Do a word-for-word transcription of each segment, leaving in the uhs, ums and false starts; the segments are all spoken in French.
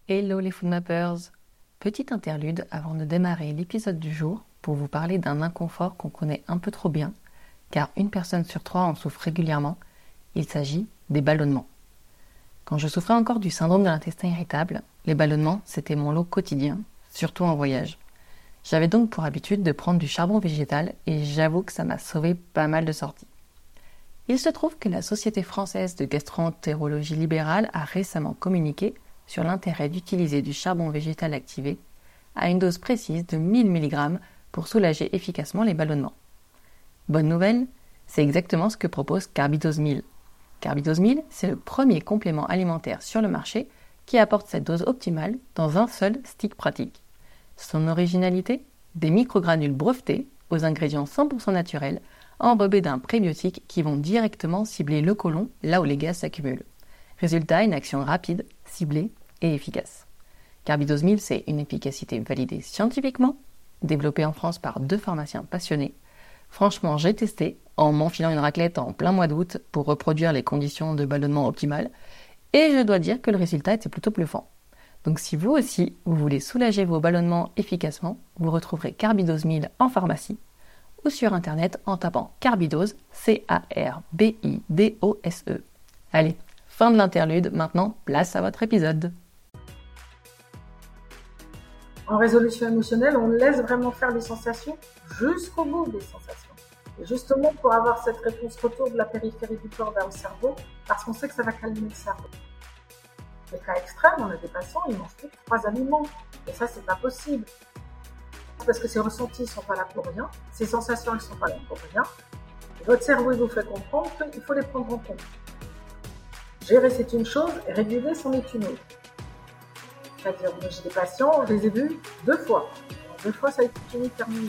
Hello les Foodmappers! Petite interlude avant de démarrer l'épisode du jour pour vous parler d'un inconfort qu'on connaît un peu trop bien, car une personne sur trois en souffre régulièrement, il s'agit des ballonnements. Quand je souffrais encore du syndrome de l'intestin irritable, les ballonnements c'était mon lot quotidien, surtout en voyage. J'avais donc pour habitude de prendre du charbon végétal et j'avoue que ça m'a sauvé pas mal de sorties. Il se trouve que la Société française de gastro-entérologie libérale a récemment communiqué sur l'intérêt d'utiliser du charbon végétal activé à une dose précise de mille milligrammes pour soulager efficacement les ballonnements. Bonne nouvelle, c'est exactement ce que propose Carbidose mille. Carbidose mille, c'est le premier complément alimentaire sur le marché qui apporte cette dose optimale dans un seul stick pratique. Son originalité, des microgranules brevetés aux ingrédients cent pour cent naturels enrobés d'un prébiotique qui vont directement cibler le côlon là où les gaz s'accumulent. Résultat, une action rapide, ciblée et efficace. Carbidose mille, c'est une efficacité validée scientifiquement, développée en France par deux pharmaciens passionnés. Franchement, j'ai testé en m'enfilant une raclette en plein mois d'août pour reproduire les conditions de ballonnement optimales et je dois dire que le résultat était plutôt bluffant. Donc si vous aussi, vous voulez soulager vos ballonnements efficacement, vous retrouverez Carbidose mille en pharmacie ou sur internet en tapant Carbidose, C A R B I D O S E. Allez, fin de l'interlude, maintenant place à votre épisode. En résolution émotionnelle, on laisse vraiment faire les sensations jusqu'au bout des sensations. Et justement pour avoir cette réponse retour de la périphérie du corps vers le cerveau, parce qu'on sait que ça va calmer le cerveau. Les cas extrêmes, on a des patients, ils mangent plus que trois aliments. Et ça, c'est pas possible. Parce que ces ressentis ne sont pas là pour rien, ces sensations ne sont pas là pour rien. Et votre cerveau il vous fait comprendre qu'il faut les prendre en compte. Gérer, c'est une chose, et réguler, c'en est une autre. C'est-à-dire, moi, j'ai des patients, je les ai vus deux fois. Deux fois, ça a été fini, terminé.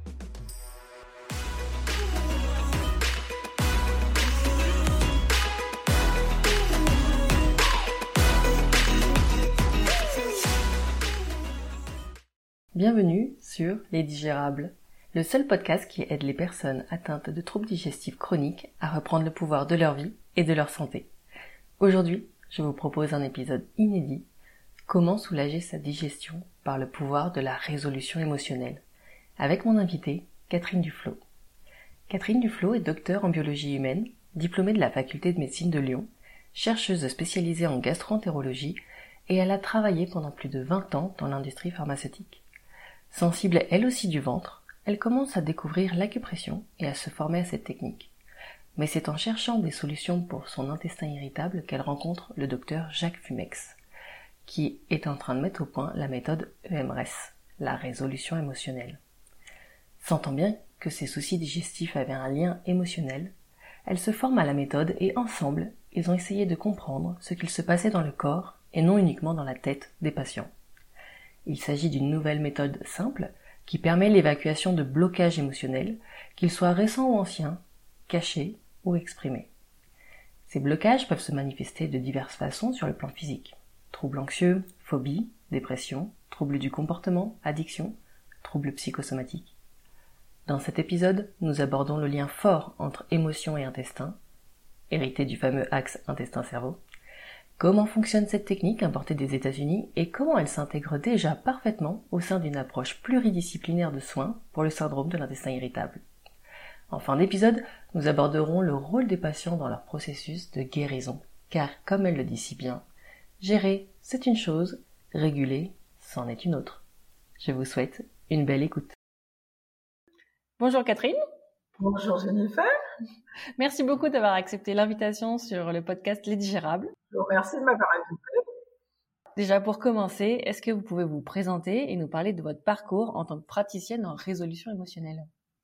Bienvenue sur Les Digérables, le seul podcast qui aide les personnes atteintes de troubles digestifs chroniques à reprendre le pouvoir de leur vie et de leur santé. Aujourd'hui, je vous propose un épisode inédit, comment soulager sa digestion par le pouvoir de la résolution émotionnelle, avec mon invitée, Catherine Duflo. Catherine Duflo est docteure en biologie humaine, diplômée de la faculté de médecine de Lyon, chercheuse spécialisée en gastro-entérologie et elle a travaillé pendant plus de vingt ans dans l'industrie pharmaceutique. Sensible elle aussi du ventre, elle commence à découvrir l'acupression et à se former à cette technique. Mais c'est en cherchant des solutions pour son intestin irritable qu'elle rencontre le docteur Jacques Fumex, qui est en train de mettre au point la méthode E M R E S, la résolution émotionnelle. Sentant bien que ses soucis digestifs avaient un lien émotionnel, elle se forme à la méthode et ensemble, ils ont essayé de comprendre ce qu'il se passait dans le corps et non uniquement dans la tête des patients. Il s'agit d'une nouvelle méthode simple qui permet l'évacuation de blocages émotionnels, qu'ils soient récents ou anciens, cachés ou exprimés. Ces blocages peuvent se manifester de diverses façons sur le plan physique. Troubles anxieux, phobie, dépression, troubles du comportement, addiction, troubles psychosomatiques. Dans cet épisode, nous abordons le lien fort entre émotion et intestin, hérité du fameux axe intestin-cerveau, comment fonctionne cette technique importée des États-Unis et comment elle s'intègre déjà parfaitement au sein d'une approche pluridisciplinaire de soins pour le syndrome de l'intestin irritable. En fin d'épisode, nous aborderons le rôle des patients dans leur processus de guérison, car comme elle le dit si bien, gérer, c'est une chose, réguler, c'en est une autre. Je vous souhaite une belle écoute. Bonjour Catherine. Bonjour Jennifer. Merci beaucoup d'avoir accepté l'invitation sur le podcast Les Digérables. Je vous remercie de m'avoir invité. Déjà pour commencer, est-ce que vous pouvez vous présenter et nous parler de votre parcours en tant que praticienne en résolution émotionnelle ?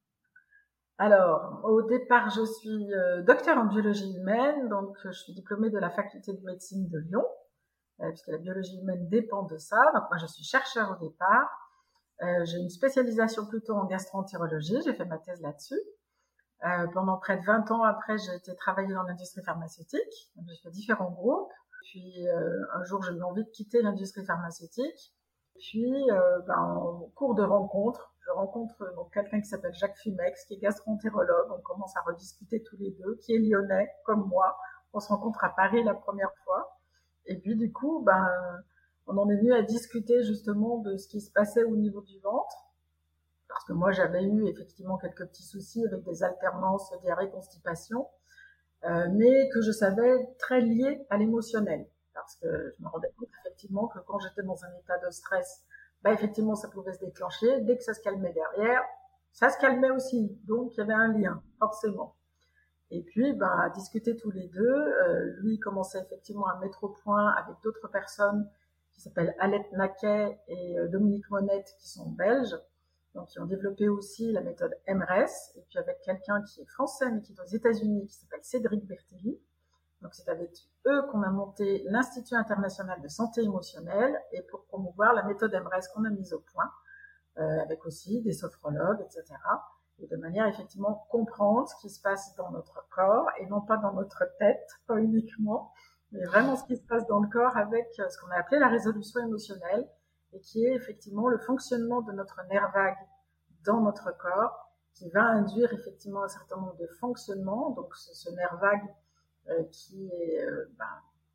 Alors, au départ, je suis euh, docteur en biologie humaine, donc je suis diplômée de la faculté de médecine de Lyon, euh, puisque la biologie humaine dépend de ça. Donc moi, je suis chercheur au départ. Euh, j'ai une spécialisation plutôt en gastro-entérologie, j'ai fait ma thèse là-dessus. Euh, pendant près de vingt ans après, j'ai été travailler dans l'industrie pharmaceutique. Donc, j'ai fait différents groupes. Puis euh, un jour, j'ai eu envie de quitter l'industrie pharmaceutique. Puis, euh, ben, en cours de rencontre, je rencontre donc quelqu'un qui s'appelle Jacques Fumex, qui est gastro-entérologue. On commence à rediscuter tous les deux, qui est lyonnais comme moi. On se rencontre à Paris la première fois. Et puis du coup, ben on en est venu à discuter justement de ce qui se passait au niveau du ventre, parce que moi j'avais eu effectivement quelques petits soucis avec des alternances diarrhée constipation, euh, mais que je savais très liés à l'émotionnel, parce que je me rendais compte effectivement que quand j'étais dans un état de stress, bah effectivement ça pouvait se déclencher, dès que ça se calmait derrière, ça se calmait aussi, donc il y avait un lien forcément. Et puis, ben, à discuter tous les deux, euh, lui commençait effectivement à mettre au point avec d'autres personnes qui s'appellent Alette Naquet et euh, Dominique Monette, qui sont belges, donc qui ont développé aussi la méthode M R E S, et puis avec quelqu'un qui est français mais qui est aux États-Unis, qui s'appelle Cédric Bertelli. Donc c'est avec eux qu'on a monté l'Institut international de santé émotionnelle, et pour promouvoir la méthode M R E S qu'on a mise au point, euh, avec aussi des sophrologues, et cetera, et de manière effectivement comprendre ce qui se passe dans notre corps et non pas dans notre tête, pas uniquement, mais vraiment ce qui se passe dans le corps avec ce qu'on a appelé la résolution émotionnelle, et qui est effectivement le fonctionnement de notre nerf vague dans notre corps, qui va induire effectivement un certain nombre de fonctionnements. Donc ce, ce nerf vague euh, qui est euh, ben,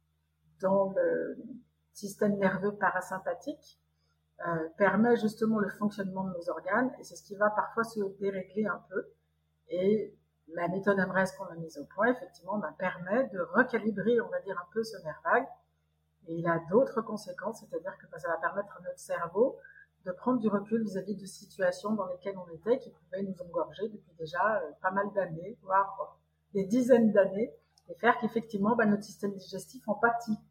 dans le système nerveux parasympathique, Euh, permet justement le fonctionnement de nos organes, et c'est ce qui va parfois se dérégler un peu. Et la méthode M R E S qu'on a mise au point, effectivement, bah, permet de recalibrer, on va dire, un peu ce nerf vague. Et il a d'autres conséquences, c'est-à-dire que bah, ça va permettre à notre cerveau de prendre du recul vis-à-vis de situations dans lesquelles on était, qui pouvaient nous engorger depuis déjà euh, pas mal d'années, voire euh, des dizaines d'années, et faire qu'effectivement, bah, notre système digestif en pâtit.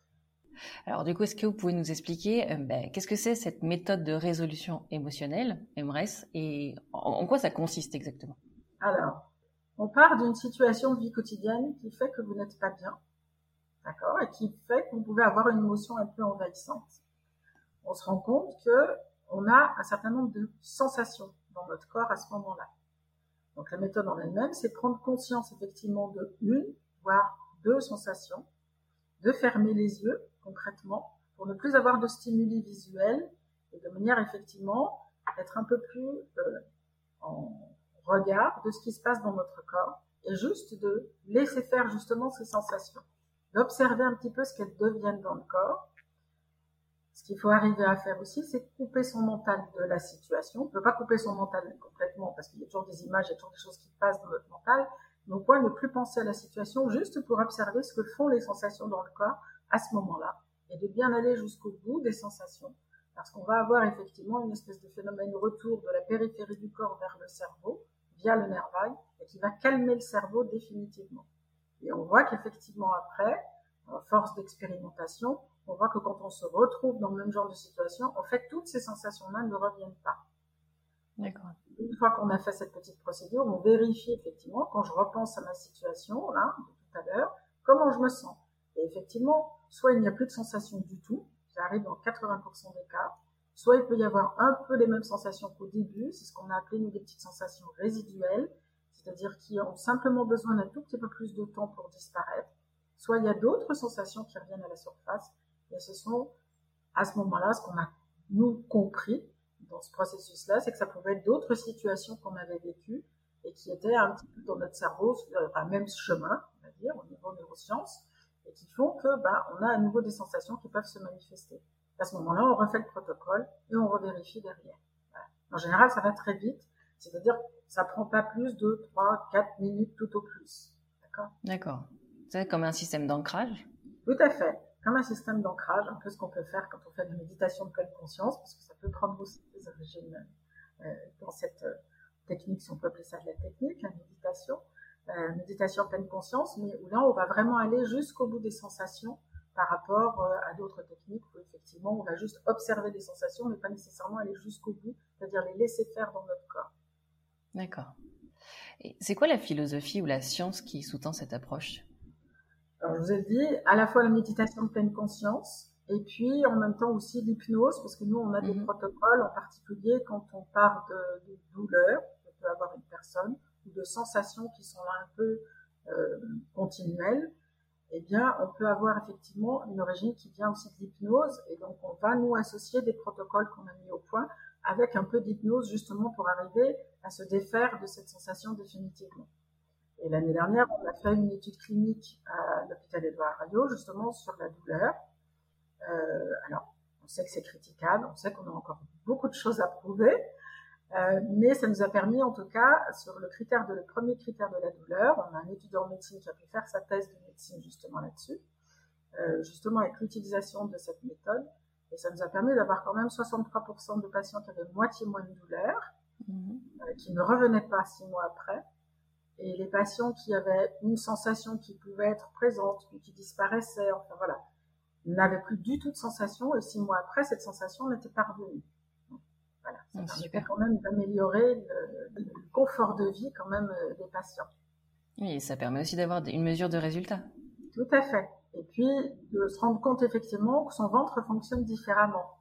Alors du coup, est-ce que vous pouvez nous expliquer euh, ben, qu'est-ce que c'est cette méthode de résolution émotionnelle, M R E S, et en, en quoi ça consiste exactement? Alors, on part d'une situation de vie quotidienne qui fait que vous n'êtes pas bien, d'accord, et qui fait que vous pouvez avoir une émotion un peu envahissante. On se rend compte que on a un certain nombre de sensations dans notre corps à ce moment-là. Donc la méthode en elle-même, c'est prendre conscience effectivement de une, voire deux sensations, de fermer les yeux concrètement pour ne plus avoir de stimuli visuels, et de manière effectivement être un peu plus euh, en regard de ce qui se passe dans notre corps, et juste de laisser faire justement ces sensations, d'observer un petit peu ce qu'elles deviennent dans le corps. Ce qu'il faut arriver à faire aussi, c'est couper son mental de la situation. On ne peut pas couper son mental complètement, parce qu'il y a toujours des images, il y a toujours des choses qui passent dans notre mental, mais on peut ne plus penser à la situation, juste pour observer ce que font les sensations dans le corps à ce moment-là, et de bien aller jusqu'au bout des sensations, parce qu'on va avoir effectivement une espèce de phénomène retour de la périphérie du corps vers le cerveau, via le nerf vague, et qui va calmer le cerveau définitivement. Et on voit qu'effectivement après, à force d'expérimentation, on voit que quand on se retrouve dans le même genre de situation, en fait, toutes ces sensations-là ne reviennent pas. D'accord. Une fois qu'on a fait cette petite procédure, on vérifie effectivement, quand je repense à ma situation, là, de tout à l'heure, comment je me sens. Et effectivement, soit il n'y a plus de sensation du tout, ça arrive dans quatre-vingts pour cent des cas, soit il peut y avoir un peu les mêmes sensations qu'au début, c'est ce qu'on a appelé nous des petites sensations résiduelles, c'est-à-dire qui ont simplement besoin d'un tout petit peu plus de temps pour disparaître, soit il y a d'autres sensations qui reviennent à la surface, et ce sont à ce moment-là ce qu'on a nous compris dans ce processus-là, c'est que ça pouvait être d'autres situations qu'on avait vécues et qui étaient un petit peu dans notre cerveau, sur le même chemin, on va dire, au niveau neurosciences, et qui font que, ben, on a à nouveau des sensations qui peuvent se manifester. À ce moment-là, on refait le protocole et on revérifie derrière. Voilà. En général, ça va très vite, c'est-à-dire que ça prend pas plus de trois, quatre minutes tout au plus. D'accord ? D'accord. C'est comme un système d'ancrage? Tout à fait. Comme un système d'ancrage, un peu ce qu'on peut faire quand on fait de la méditation de pleine conscience, parce que ça peut prendre aussi des origines euh, dans cette euh, technique, si on peut appeler ça de la technique, la méditation, euh, méditation pleine conscience, mais où là, on va vraiment aller jusqu'au bout des sensations par rapport euh, à d'autres techniques où effectivement, on va juste observer les sensations, mais pas nécessairement aller jusqu'au bout, c'est-à-dire les laisser faire dans notre corps. D'accord. Et c'est quoi la philosophie ou la science qui sous-tend cette approche? Alors, je vous ai dit, à la fois la méditation de pleine conscience, et puis en même temps aussi l'hypnose, parce que nous, on a des mmh. protocoles, en particulier quand on parle de, de douleur, que peut avoir une personne, ou de sensations qui sont là un peu euh, continuelles, eh bien, on peut avoir effectivement une origine qui vient aussi de l'hypnose, et donc on va nous associer des protocoles qu'on a mis au point avec un peu d'hypnose, justement pour arriver à se défaire de cette sensation définitivement. Et l'année dernière, on a fait une étude clinique à l'hôpital Édouard Herriot, justement sur la douleur. Euh, alors, On sait que c'est critiquable, on sait qu'on a encore beaucoup de choses à prouver, euh, mais ça nous a permis, en tout cas, sur le critère de, le premier critère de la douleur, on a un étudiant en médecine qui a pu faire sa thèse de médecine justement là-dessus, euh, justement avec l'utilisation de cette méthode, et ça nous a permis d'avoir quand même soixante-trois pour cent de patients qui avaient moitié moins de douleur, mmh. euh, qui ne revenaient pas six mois après, et les patients qui avaient une sensation qui pouvait être présente, puis qui disparaissait, enfin voilà, n'avaient plus du tout de sensation, et six mois après, cette sensation n'était pas revenue. Donc, voilà, ça oh, permettait super. Quand même d'améliorer le, le confort de vie quand même des patients. Oui, et ça permet aussi d'avoir une mesure de résultat. Tout à fait. Et puis, de se rendre compte effectivement que son ventre fonctionne différemment.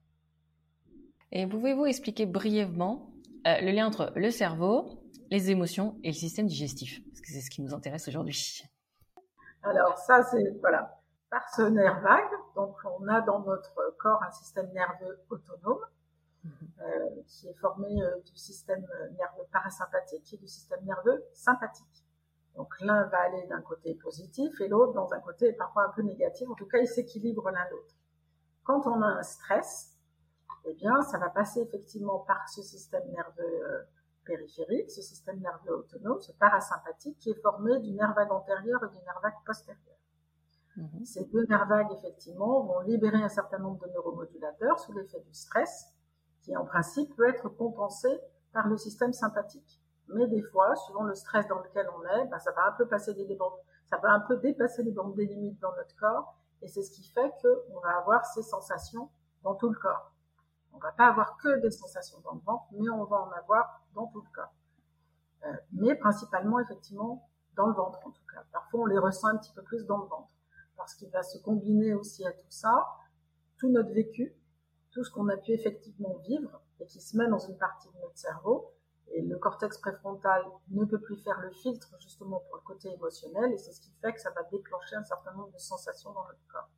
Et pouvez-vous expliquer brièvement euh, le lien entre le cerveau, les émotions et le système digestif? Parce que c'est ce qui nous intéresse aujourd'hui. Alors ça, c'est, voilà, par ce nerf vague, donc on a dans notre corps un système nerveux autonome, mmh. euh, qui est formé euh, du système nerveux parasympathique et du système nerveux sympathique. Donc l'un va aller d'un côté positif et l'autre dans un côté parfois un peu négatif. En tout cas, ils s'équilibrent l'un l'autre. Quand on a un stress, eh bien, ça va passer effectivement par ce système nerveux euh, périphérique, ce système nerveux autonome, ce parasympathique, qui est formé du nerf vague antérieur et du nerf vague postérieur. Mmh. Ces deux nerfs vagues, effectivement, vont libérer un certain nombre de neuromodulateurs sous l'effet du stress, qui en principe peut être compensé par le système sympathique. Mais des fois, suivant le stress dans lequel on est, ben, ça va un peu passer des bandes, ça va un peu dépasser les bandes des limites dans notre corps, et c'est ce qui fait qu'on va avoir ces sensations dans tout le corps. On va pas avoir que des sensations dans le ventre, mais on va en avoir dans tout le corps. Euh, mais principalement, effectivement, dans le ventre, en tout cas. Parfois, on les ressent un petit peu plus dans le ventre, parce qu'il va se combiner aussi à tout ça, tout notre vécu, tout ce qu'on a pu effectivement vivre, et qui se met dans une partie de notre cerveau, et le cortex préfrontal ne peut plus faire le filtre justement pour le côté émotionnel, et c'est ce qui fait que ça va déclencher un certain nombre de sensations dans notre corps.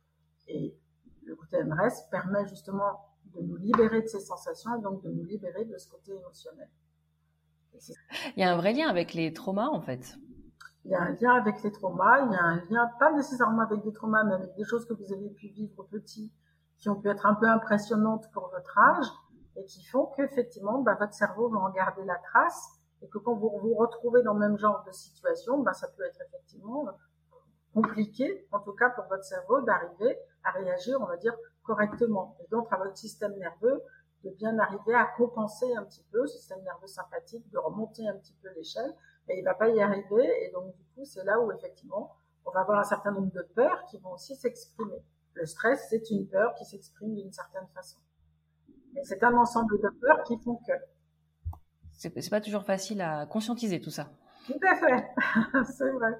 Et le côté M R S permet justement de nous libérer de ces sensations, et donc de nous libérer de ce côté émotionnel. Il y a un vrai lien avec les traumas en fait. Il y a un lien avec les traumas, il y a un lien pas nécessairement avec des traumas, mais avec des choses que vous avez pu vivre petit, qui ont pu être un peu impressionnantes pour votre âge, et qui font qu'effectivement, bah, votre cerveau va en garder la trace, et que quand vous vous retrouvez dans le même genre de situation, bah, ça peut être effectivement compliqué, en tout cas pour votre cerveau, d'arriver à réagir, on va dire, correctement. Et donc, à votre système nerveux, de bien arriver à compenser un petit peu, ce système nerveux sympathique, de remonter un petit peu l'échelle, mais il va pas y arriver, et donc, du coup, c'est là où, effectivement, on va avoir un certain nombre de peurs qui vont aussi s'exprimer. Le stress, c'est une peur qui s'exprime d'une certaine façon. Mais c'est un ensemble de peurs qui font que... C'est, c'est pas toujours facile à conscientiser tout ça. Tout à fait, c'est vrai.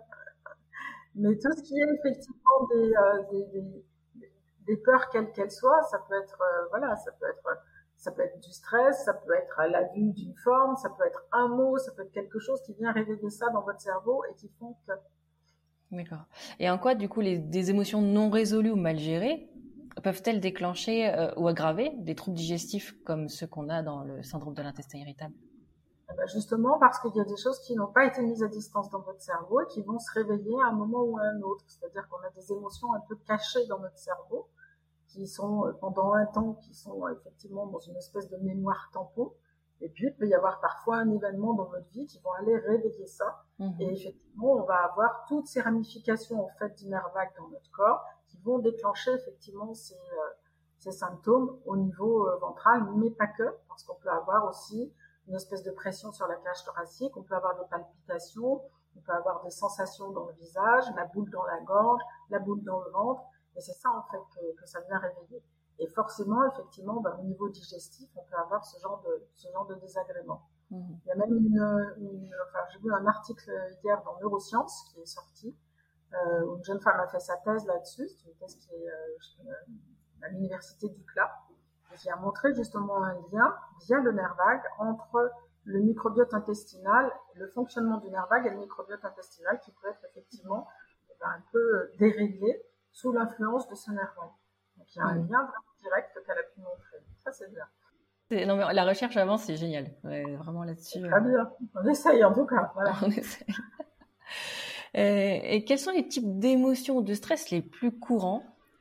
Mais tout ce qui est effectivement des, euh, des, des, des peurs quelles qu'elles soient, ça peut être, euh, voilà, ça peut être, ça peut être du stress, ça peut être la vue d'une forme, ça peut être un mot, ça peut être quelque chose qui vient réveiller ça dans votre cerveau et qui font que... D'accord. Et en quoi, du coup, les, des émotions non résolues ou mal gérées peuvent-elles déclencher euh, ou aggraver des troubles digestifs comme ceux qu'on a dans le syndrome de l'intestin irritable? Eh ben justement, parce qu'il y a des choses qui n'ont pas été mises à distance dans votre cerveau et qui vont se réveiller à un moment ou à un autre. C'est-à-dire qu'on a des émotions un peu cachées dans notre cerveau, qui sont pendant un temps, qui sont effectivement dans une espèce de mémoire tampon. Et puis, il peut y avoir parfois un événement dans votre vie qui vont aller réveiller ça. Mmh. Et effectivement, on va avoir toutes ces ramifications, en fait, du nerf vague dans notre corps qui vont déclencher effectivement ces, euh, ces symptômes au niveau euh, ventral, mais pas que, parce qu'on peut avoir aussi une espèce de pression sur la cage thoracique, on peut avoir des palpitations, on peut avoir des sensations dans le visage, la boule dans la gorge, la boule dans le ventre, et c'est ça, en fait, que, que ça vient réveiller. Et forcément, effectivement, ben, au niveau digestif, on peut avoir ce genre de, ce genre de désagrément. Mmh. Il y a même une, une, enfin, j'ai vu un article hier dans Neurosciences qui est sorti, euh, où une jeune femme a fait sa thèse là-dessus. C'est une thèse qui est euh, à l'université du C L A, et qui a montré justement un lien via le nerf vague entre le microbiote intestinal, le fonctionnement du nerf vague et le microbiote intestinal qui peut être effectivement ben, un peu déréglé sous l'influence de ce nerf vague. Donc il y a un lien vraiment direct qu'elle a pu montrer. Ça, c'est bien. C'est, non, mais la recherche avance, c'est génial. Ouais, vraiment là-dessus. C'est très bien. On essaye en tout cas. Voilà. On essaye. et, et quels sont les types d'émotions ou de stress les plus courants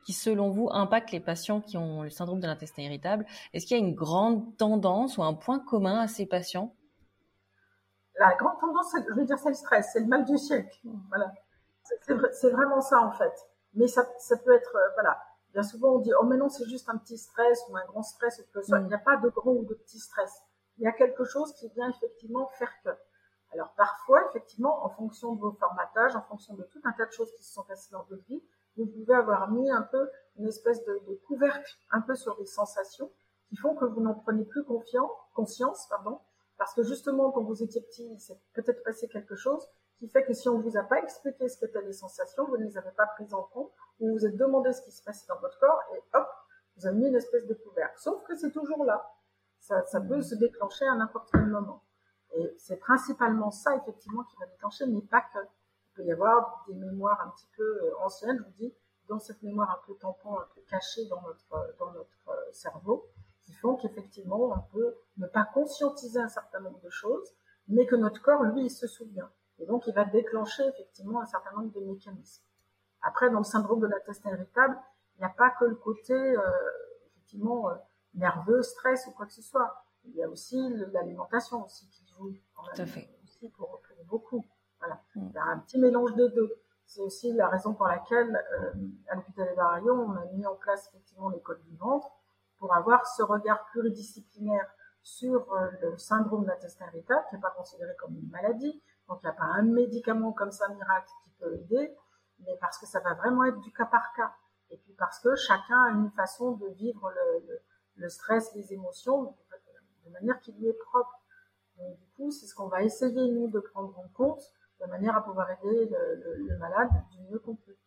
qui, selon vous, impactent les patients qui ont le syndrome de l'intestin irritable? Est-ce qu'il y a une grande tendance ou un point commun à ces patients? La grande tendance, je veux dire, c'est le stress, c'est le mal du siècle. Voilà. C'est, c'est, c'est vraiment ça, en fait. Mais ça, ça peut être, euh, voilà. Bien souvent, on dit, oh, mais non, c'est juste un petit stress ou un grand stress, ou que ce soit. Mm. Il n'y a pas de grand ou de petit stress. Il y a quelque chose qui vient effectivement faire que. Alors, parfois, effectivement, en fonction de vos formatages, en fonction de tout un tas de choses qui se sont passées dans votre vie, vous pouvez avoir mis un peu une espèce de, de couvercle un peu sur des sensations qui font que vous n'en prenez plus confiance, conscience, pardon, parce que justement, quand vous étiez petit, il s'est peut-être passé quelque chose qui fait que si on ne vous a pas expliqué ce qu'étaient les sensations, vous ne les avez pas prises en compte, ou vous vous êtes demandé ce qui se passait dans votre corps, et hop, vous avez mis une espèce de couvercle. Sauf que c'est toujours là. Ça, ça peut se déclencher à n'importe quel moment. Et c'est principalement ça, effectivement, qui va déclencher, mais pas que. Il peut y avoir des mémoires un petit peu anciennes, je vous dis, dans cette mémoire un peu tampon, un peu cachée dans notre, dans notre cerveau, qui font qu'effectivement, on peut ne pas conscientiser un certain nombre de choses, mais que notre corps, lui, il se souvient. Et donc, il va déclencher, effectivement, un certain nombre de mécanismes. Après, dans le syndrome de l'intestin irritable, il n'y a pas que le côté, euh, effectivement, euh, nerveux, stress ou quoi que ce soit. Il y a aussi l'alimentation aussi qui joue quand même, tout à fait. aussi pour, pour beaucoup. Voilà. Mm. Il y a un petit mélange des deux. C'est aussi la raison pour laquelle, euh, à l'hôpital Évarillon, on a mis en place, effectivement, l'école du ventre, pour avoir ce regard pluridisciplinaire sur euh, le syndrome de l'intestin irritable, qui n'est pas considéré comme une maladie. Donc, il n'y a pas un médicament comme ça miracle qui peut aider, mais parce que ça va vraiment être du cas par cas. Et puis parce que chacun a une façon de vivre le, le, le stress, les émotions, de manière qui lui est propre. Donc, du coup, c'est ce qu'on va essayer, nous, de prendre en compte, de manière à pouvoir aider le, le, le malade du mieux qu'on peut.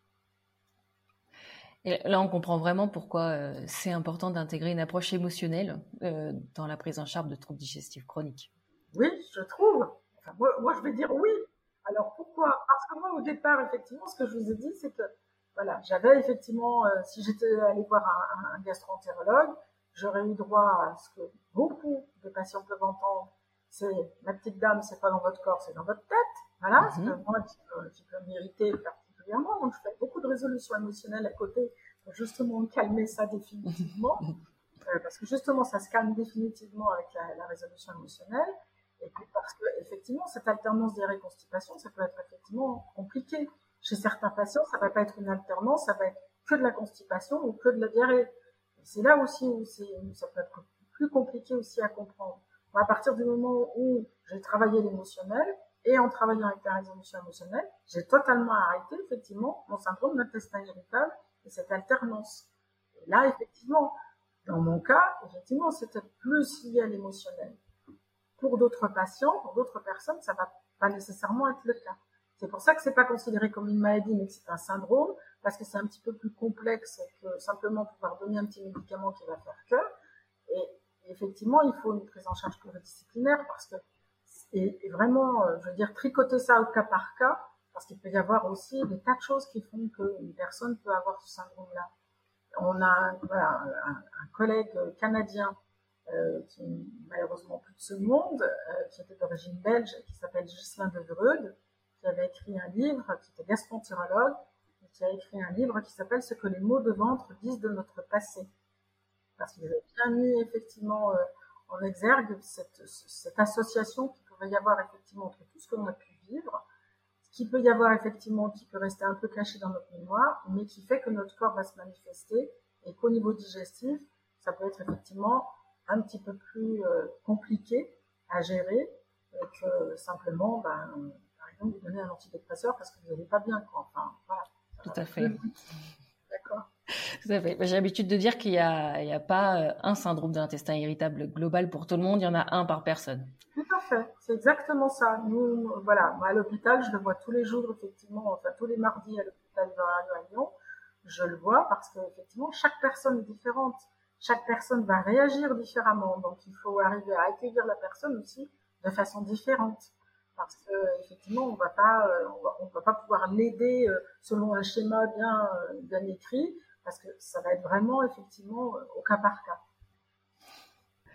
Et là, on comprend vraiment pourquoi euh, c'est important d'intégrer une approche émotionnelle euh, dans la prise en charge de troubles digestifs chroniques. Oui, je trouve. Enfin, moi, moi, je vais dire oui. Alors, pourquoi? Parce que moi, au départ, effectivement, ce que je vous ai dit, c'est que, voilà, j'avais effectivement, euh, si j'étais allée voir un, un gastro-entérologue, j'aurais eu droit à ce que beaucoup de patients peuvent entendre. C'est, ma petite dame, c'est pas dans votre corps, c'est dans votre tête. Voilà, mm-hmm. Ce que moi, qui peut, qui peut m'irriter particulièrement. Donc, je fais beaucoup de résolution émotionnelle à côté pour justement calmer ça définitivement. euh, parce que justement, ça se calme définitivement avec la, la résolution émotionnelle. Et puis parce que, effectivement, cette alternance diarrhée-constipation, ça peut être effectivement compliqué. Chez certains patients, ça va pas être une alternance, ça va être que de la constipation ou que de la diarrhée. Et c'est là aussi où, c'est, où ça peut être plus compliqué aussi à comprendre. Moi, à partir du moment où j'ai travaillé l'émotionnel, et en travaillant avec la résolution émotionnelle, j'ai totalement arrêté, effectivement, mon syndrome d'intestin irritable et cette alternance. Et là, effectivement, dans mon cas, effectivement, c'était plus lié à l'émotionnel. Pour d'autres patients, pour d'autres personnes, ça va pas nécessairement être le cas. C'est pour ça que c'est pas considéré comme une maladie, mais que c'est un syndrome, parce que c'est un petit peu plus complexe que simplement pouvoir donner un petit médicament qui va faire que. Et effectivement, il faut une prise en charge pluridisciplinaire parce que, et, et vraiment, je veux dire, tricoter ça au cas par cas, parce qu'il peut y avoir aussi des tas de choses qui font qu'une personne peut avoir ce syndrome-là. On a un, voilà, un, un collègue canadien Euh, qui est malheureusement plus de ce monde, euh, qui était d'origine belge, qui s'appelle Ghislain de Vreude, qui avait écrit un livre, qui était gastro-entérologue, et qui a écrit un livre qui s'appelle « Ce que les maux de ventre disent de notre passé ». Parce qu'il avait bien mis effectivement euh, en exergue cette, cette association qu'il pouvait y avoir effectivement entre tout ce que l'on a pu vivre, ce qu'il peut y avoir effectivement qui peut rester un peu caché dans notre mémoire, mais qui fait que notre corps va se manifester, et qu'au niveau digestif, ça peut être effectivement un petit peu plus euh, compliqué à gérer euh, que simplement, ben, par exemple, vous donner un antidépresseur parce que vous n'allez pas bien, quoi. Enfin, voilà. Tout à fait. D'accord. Tout à fait. J'ai l'habitude de dire qu'il n'y a, il y a pas un syndrome de l'intestin irritable global pour tout le monde, il y en a un par personne. Tout à fait. C'est exactement ça. Nous, voilà, moi, à l'hôpital, je le vois tous les jours, effectivement, enfin, tous les mardis à l'hôpital à Lyon, je le vois parce que, effectivement, chaque personne est différente. Chaque personne va réagir différemment, donc il faut arriver à accueillir la personne aussi de façon différente, parce que effectivement on va pas, on va, on va pas pouvoir l'aider selon un schéma bien bien écrit, parce que ça va être vraiment effectivement au cas par cas.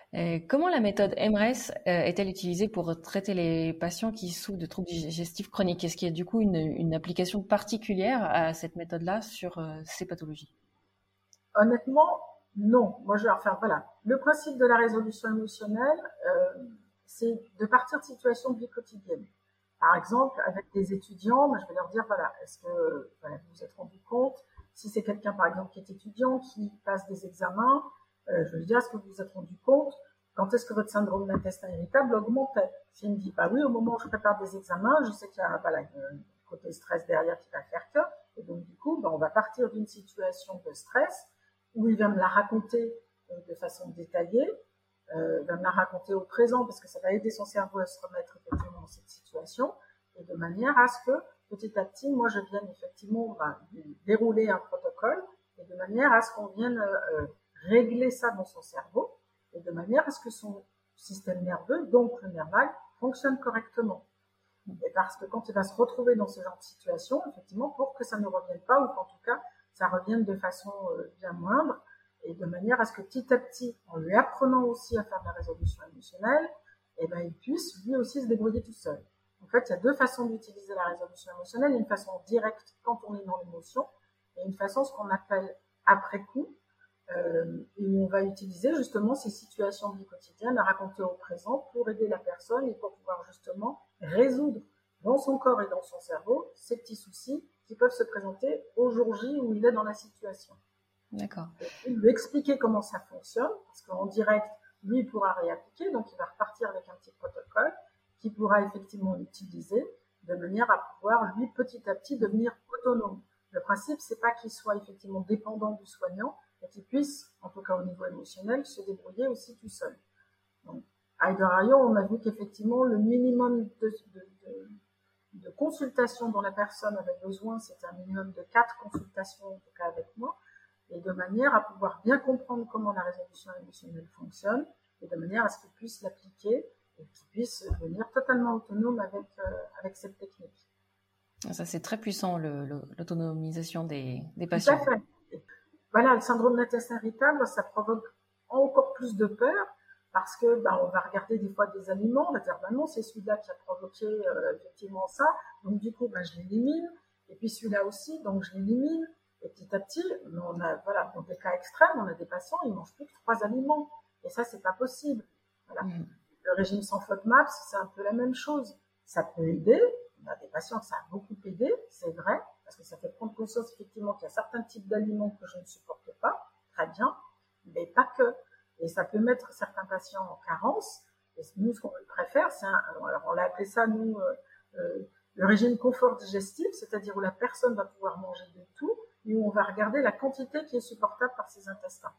Euh, comment la méthode M R E S euh, est-elle utilisée pour traiter les patients qui souffrent de troubles digestifs chroniques? Est-ce qu'il y a du coup une, une application particulière à cette méthode-là sur euh, ces pathologies? Honnêtement, non. Moi, je, enfin voilà, le principe de la résolution émotionnelle, euh, c'est de partir de situations de vie quotidienne. Par exemple, avec des étudiants, moi, je vais leur dire, voilà, est-ce que voilà, vous vous êtes rendu compte, si c'est quelqu'un, par exemple, qui est étudiant, qui passe des examens, euh, je vais lui dire, est-ce que vous vous êtes rendu compte, quand est-ce que votre syndrome d'intestin irritable augmentait? S'il me dit, bah oui, au moment où je prépare des examens, je sais qu'il y a voilà, un côté stress derrière qui va faire que, et donc du coup, bah, on va partir d'une situation de stress, où il va me la raconter euh, de façon détaillée, euh, il va me la raconter au présent parce que ça va aider son cerveau à se remettre effectivement dans cette situation et de manière à ce que petit à petit, moi je vienne effectivement bah, dérouler un protocole et de manière à ce qu'on vienne euh, régler ça dans son cerveau et de manière à ce que son système nerveux, donc le nerf vague, fonctionne correctement. Et parce que quand il va se retrouver dans ce genre de situation, effectivement, pour que ça ne revienne pas ou qu'en tout cas ça revienne de façon euh, bien moindre et de manière à ce que petit à petit, en lui apprenant aussi à faire de la résolution émotionnelle, eh ben, il puisse lui aussi se débrouiller tout seul. En fait, il y a deux façons d'utiliser la résolution émotionnelle. Une façon directe quand on est dans l'émotion et une façon ce qu'on appelle après coup, euh, et où on va utiliser justement ces situations de vie quotidienne à raconter au présent pour aider la personne et pour pouvoir justement résoudre dans son corps et dans son cerveau ces petits soucis qui peuvent se présenter au jour J où il est dans la situation. D'accord. Et lui expliquer comment ça fonctionne, parce qu'en direct, lui pourra réappliquer, donc il va repartir avec un petit protocole qu'il pourra effectivement utiliser de manière à pouvoir, lui, petit à petit, devenir autonome. Le principe, c'est pas qu'il soit effectivement dépendant du soignant, mais qu'il puisse, en tout cas au niveau émotionnel, se débrouiller aussi tout seul. Donc, à Hyder on a vu qu'effectivement, le minimum de, de, de, de consultations dont la personne avait besoin, c'était un minimum de quatre consultations, en tout cas avec moi, et de manière à pouvoir bien comprendre comment la résolution émotionnelle fonctionne, et de manière à ce qu'il puisse l'appliquer, et qu'il puisse devenir totalement autonome avec, euh, avec cette technique. Ça, c'est très puissant, le, le, l'autonomisation des, des Tout patients. à fait. Et voilà, le syndrome d'intestin irritable, ça provoque encore plus de peur, parce que ben, on va regarder des fois des aliments, on va dire ben non, c'est celui-là qui a provoqué euh, effectivement ça, donc du coup ben, je l'élimine, et puis celui-là aussi, donc je l'élimine, et petit à petit, on a, voilà, dans des cas extrêmes, on a des patients, ils mangent plus que trois aliments, et ça c'est pas possible. Voilà. Mmh. Le régime sans FODMAP, c'est un peu la même chose. Ça peut aider, on a des patients que ça a beaucoup aidé, c'est vrai, parce que ça fait prendre conscience effectivement qu'il y a certains types d'aliments que je ne supporte pas, très bien, mais pas que. Et ça peut mettre certains patients en carence. Et nous, ce qu'on préfère, c'est un, alors on l'a appelé ça, nous, euh, euh, le régime confort digestif, c'est-à-dire où la personne va pouvoir manger de tout et où on va regarder la quantité qui est supportable par ses intestins.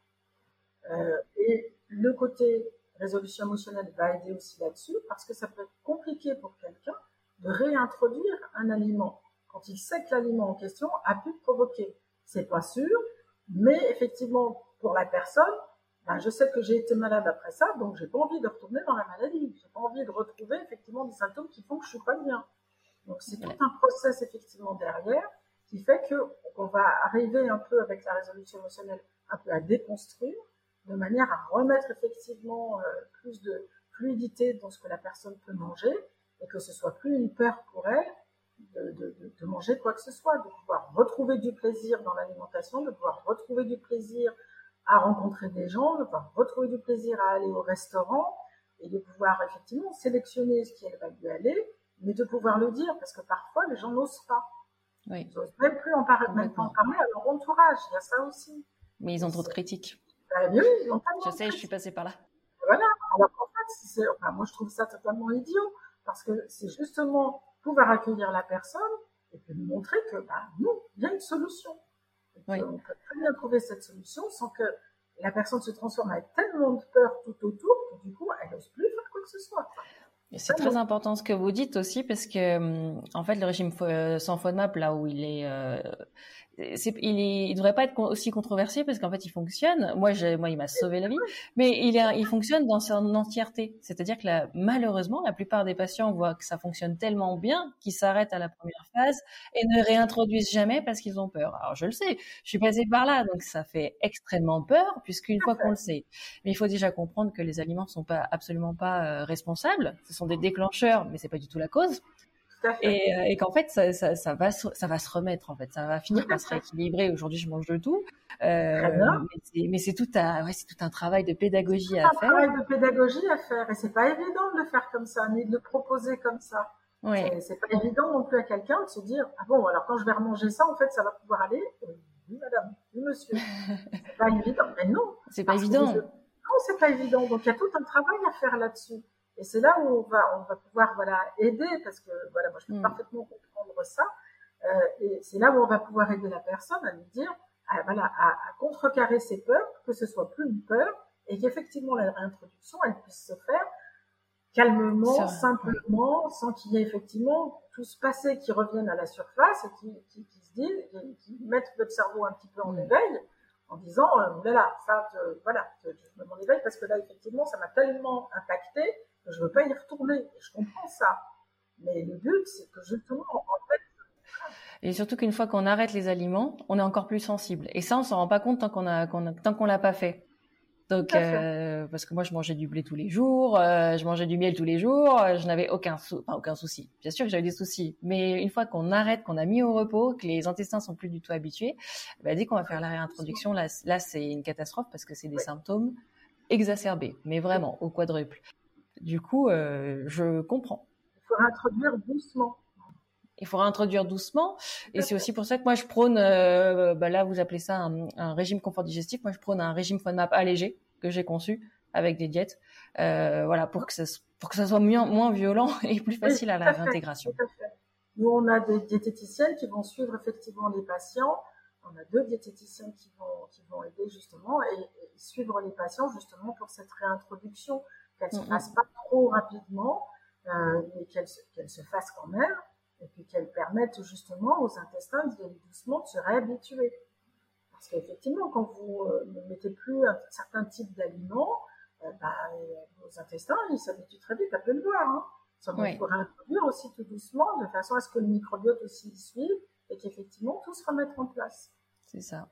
Euh, et le côté résolution émotionnelle va aider aussi là-dessus parce que ça peut être compliqué pour quelqu'un de réintroduire un aliment quand il sait que l'aliment en question a pu provoquer. C'est pas sûr, mais effectivement, pour la personne, ben, je sais que j'ai été malade après ça, donc j'ai pas envie de retourner dans la maladie. J'ai pas envie de retrouver effectivement des symptômes qui font que je suis pas bien. Donc c'est tout un process effectivement derrière qui fait que qu'on va arriver un peu avec la résolution émotionnelle un peu à déconstruire de manière à remettre effectivement euh, plus de fluidité dans ce que la personne peut manger et que ce soit plus une peur pour elle de, de, de, de manger quoi que ce soit, de pouvoir retrouver du plaisir dans l'alimentation, de pouvoir retrouver du plaisir à rencontrer des gens, de pouvoir retrouver du plaisir à aller au restaurant et de pouvoir effectivement sélectionner ce qui elle va lui aller, mais de pouvoir le dire parce que parfois les gens n'osent pas. Oui. Ils n'osent même plus en, par- même pas en parler à leur entourage, il y a ça aussi. Mais ils ont trop de critiques. Ben, oui, ils ont je sais, je suis passée par là. Voilà, alors qu'en fait, c'est, enfin, moi je trouve ça totalement idiot, parce que c'est justement pouvoir accueillir la personne et puis lui montrer que, bah, non, il y a une solution. Oui. On peut très bien trouver cette solution sans que la personne se transforme avec tellement de peur tout autour que du coup, elle n'ose plus faire quoi que ce soit. Et c'est très important ce que vous dites aussi parce que, en fait, le régime sans FODMAP, là où il est, euh, c'est, il, est, il devrait pas être aussi controversé parce qu'en fait, il fonctionne. Moi, j'ai, moi, il m'a sauvé la vie, mais il, est, il fonctionne dans son entièreté. C'est-à-dire que la, malheureusement, la plupart des patients voient que ça fonctionne tellement bien qu'ils s'arrêtent à la première phase et ne réintroduisent jamais parce qu'ils ont peur. Alors, je le sais, je suis passée par là, donc ça fait extrêmement peur puisqu'une fois qu'on le sait, mais il faut déjà comprendre que les aliments sont pas absolument pas euh, responsables. Ce sont des déclencheurs, mais c'est pas du tout la cause. Et, euh, et qu'en fait, ça, ça, ça va, se, ça va se remettre. En fait, ça va finir par se rééquilibrer. Aujourd'hui, je mange de tout, euh, mais c'est, mais c'est tout un, ouais, c'est tout un travail de pédagogie à faire. C'est un travail de pédagogie à faire, et c'est pas évident de le faire comme ça, ni de le proposer comme ça. Ouais. C'est, c'est pas évident non plus à quelqu'un de se dire, ah bon, alors quand je vais remanger ça, en fait, ça va pouvoir aller. Oui, madame, oui, monsieur. C'est pas évident, mais non. C'est pas évident. Les... Non, c'est pas évident. Donc il y a tout un travail à faire là-dessus. Et c'est là où on va, on va pouvoir, voilà, aider, parce que, voilà, moi, je peux mmh. parfaitement comprendre ça. Euh, et c'est là où on va pouvoir aider la personne à lui dire, à, voilà, à, à contrecarrer ses peurs, que ce soit plus une peur, et qu'effectivement, la réintroduction, elle puisse se faire calmement, simplement, sans qu'il y ait effectivement tout ce passé qui revienne à la surface et qui, qui, qui se disent, qui, qui mettent notre cerveau un petit peu en mmh. éveil, en disant, euh, là, là, ça, te, voilà, je me m'en éveille parce que là, effectivement, ça m'a tellement impacté que je veux pas y retourner. Et je comprends ça. Mais le but, c'est que justement, en fait... Et surtout qu'une fois qu'on arrête les aliments, on est encore plus sensible. Et ça, on s'en rend pas compte tant qu'on a, qu'on a, tant qu'on l'a pas fait. Donc, euh, parce que moi, je mangeais du blé tous les jours, euh, je mangeais du miel tous les jours, euh, je n'avais aucun, sou- enfin, aucun souci. Bien sûr que j'avais des soucis, mais une fois qu'on arrête, qu'on a mis au repos, que les intestins sont plus du tout habitués, bah, dès qu'on va faire la réintroduction, là, là, c'est une catastrophe parce que c'est des symptômes exacerbés, mais vraiment au quadruple. Du coup, euh, je comprends. Il faut réintroduire doucement. Il faut réintroduire doucement, et c'est aussi pour ça que moi je prône, euh, bah là vous appelez ça un, un régime confort digestif, moi je prône un régime FODMAP allégé que j'ai conçu avec des diètes, euh, voilà pour que ça pour que ça soit moins moins violent et plus facile oui, à la réintégration. Tout à fait. Nous on a des diététiciennes qui vont suivre effectivement les patients. On a deux diététiciennes qui vont qui vont aider justement et, et suivre les patients justement pour cette réintroduction, qu'elle se fasse pas trop rapidement, euh, mais qu'elle se, qu'elle se fasse quand même. Et puis qu'elles permettent justement aux intestins de, doucement de se réhabituer. Parce qu'effectivement, quand vous euh, ne mettez plus un certain type d'aliments, euh, bah, vos intestins, ils s'habituent très vite à plus le voir. Hein. Ça va pouvoir introduire aussi tout doucement, de façon à ce que le microbiote aussi y suive, et qu'effectivement, tout se remette en place. C'est ça.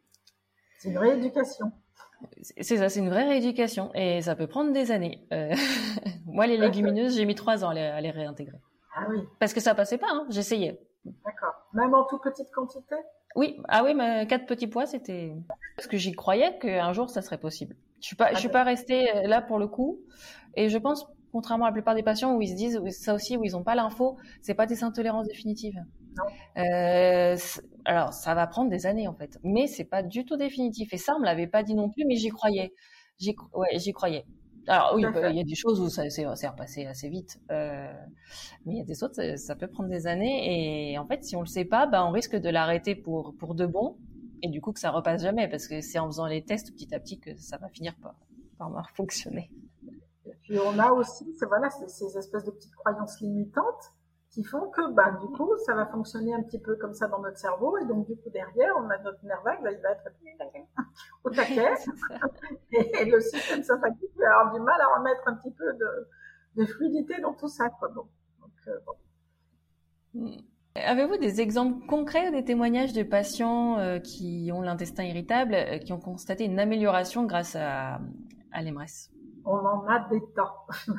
C'est une rééducation. C'est ça, c'est une vraie rééducation. Et ça peut prendre des années. Euh, moi, les légumineuses, j'ai mis trois ans à les, à les réintégrer. Ah oui. Parce que ça passait pas, hein. J'essayais. D'accord. Même en toute petite quantité? Oui, ah oui, mais quatre petits pois, c'était parce que j'y croyais qu'un jour ça serait possible. Je suis pas, ah je suis pas restée là pour le coup, et je pense, contrairement à la plupart des patients où ils se disent ça aussi, où ils ont pas l'info, c'est pas des intolérances définitives. Non. Euh, alors ça va prendre des années en fait, mais c'est pas du tout définitif. Et ça, on me l'avait pas dit non plus, mais j'y croyais. J'y, ouais, j'y croyais. Alors oui, il y a des choses où ça s'est repassé assez vite, euh, mais il y a des autres, ça, ça peut prendre des années. Et en fait, si on le sait pas, bah on risque de l'arrêter pour pour de bon, et du coup que ça repasse jamais, parce que c'est en faisant les tests petit à petit que ça va finir par par fonctionner. Et puis on a aussi, c'est voilà, c'est ces espèces de petites croyances limitantes qui font que, bah, du coup, ça va fonctionner un petit peu comme ça dans notre cerveau, et donc, du coup, derrière, on a notre nerf vague, là, il va être au taquet, et le système sympathique va avoir du mal à remettre un petit peu de, de fluidité dans tout ça, quoi. Bon. Donc, euh, bon. Avez-vous des exemples concrets, des témoignages de patients euh, qui ont l'intestin irritable, euh, qui ont constaté une amélioration grâce à, à l'E M R E S? On en a des tas.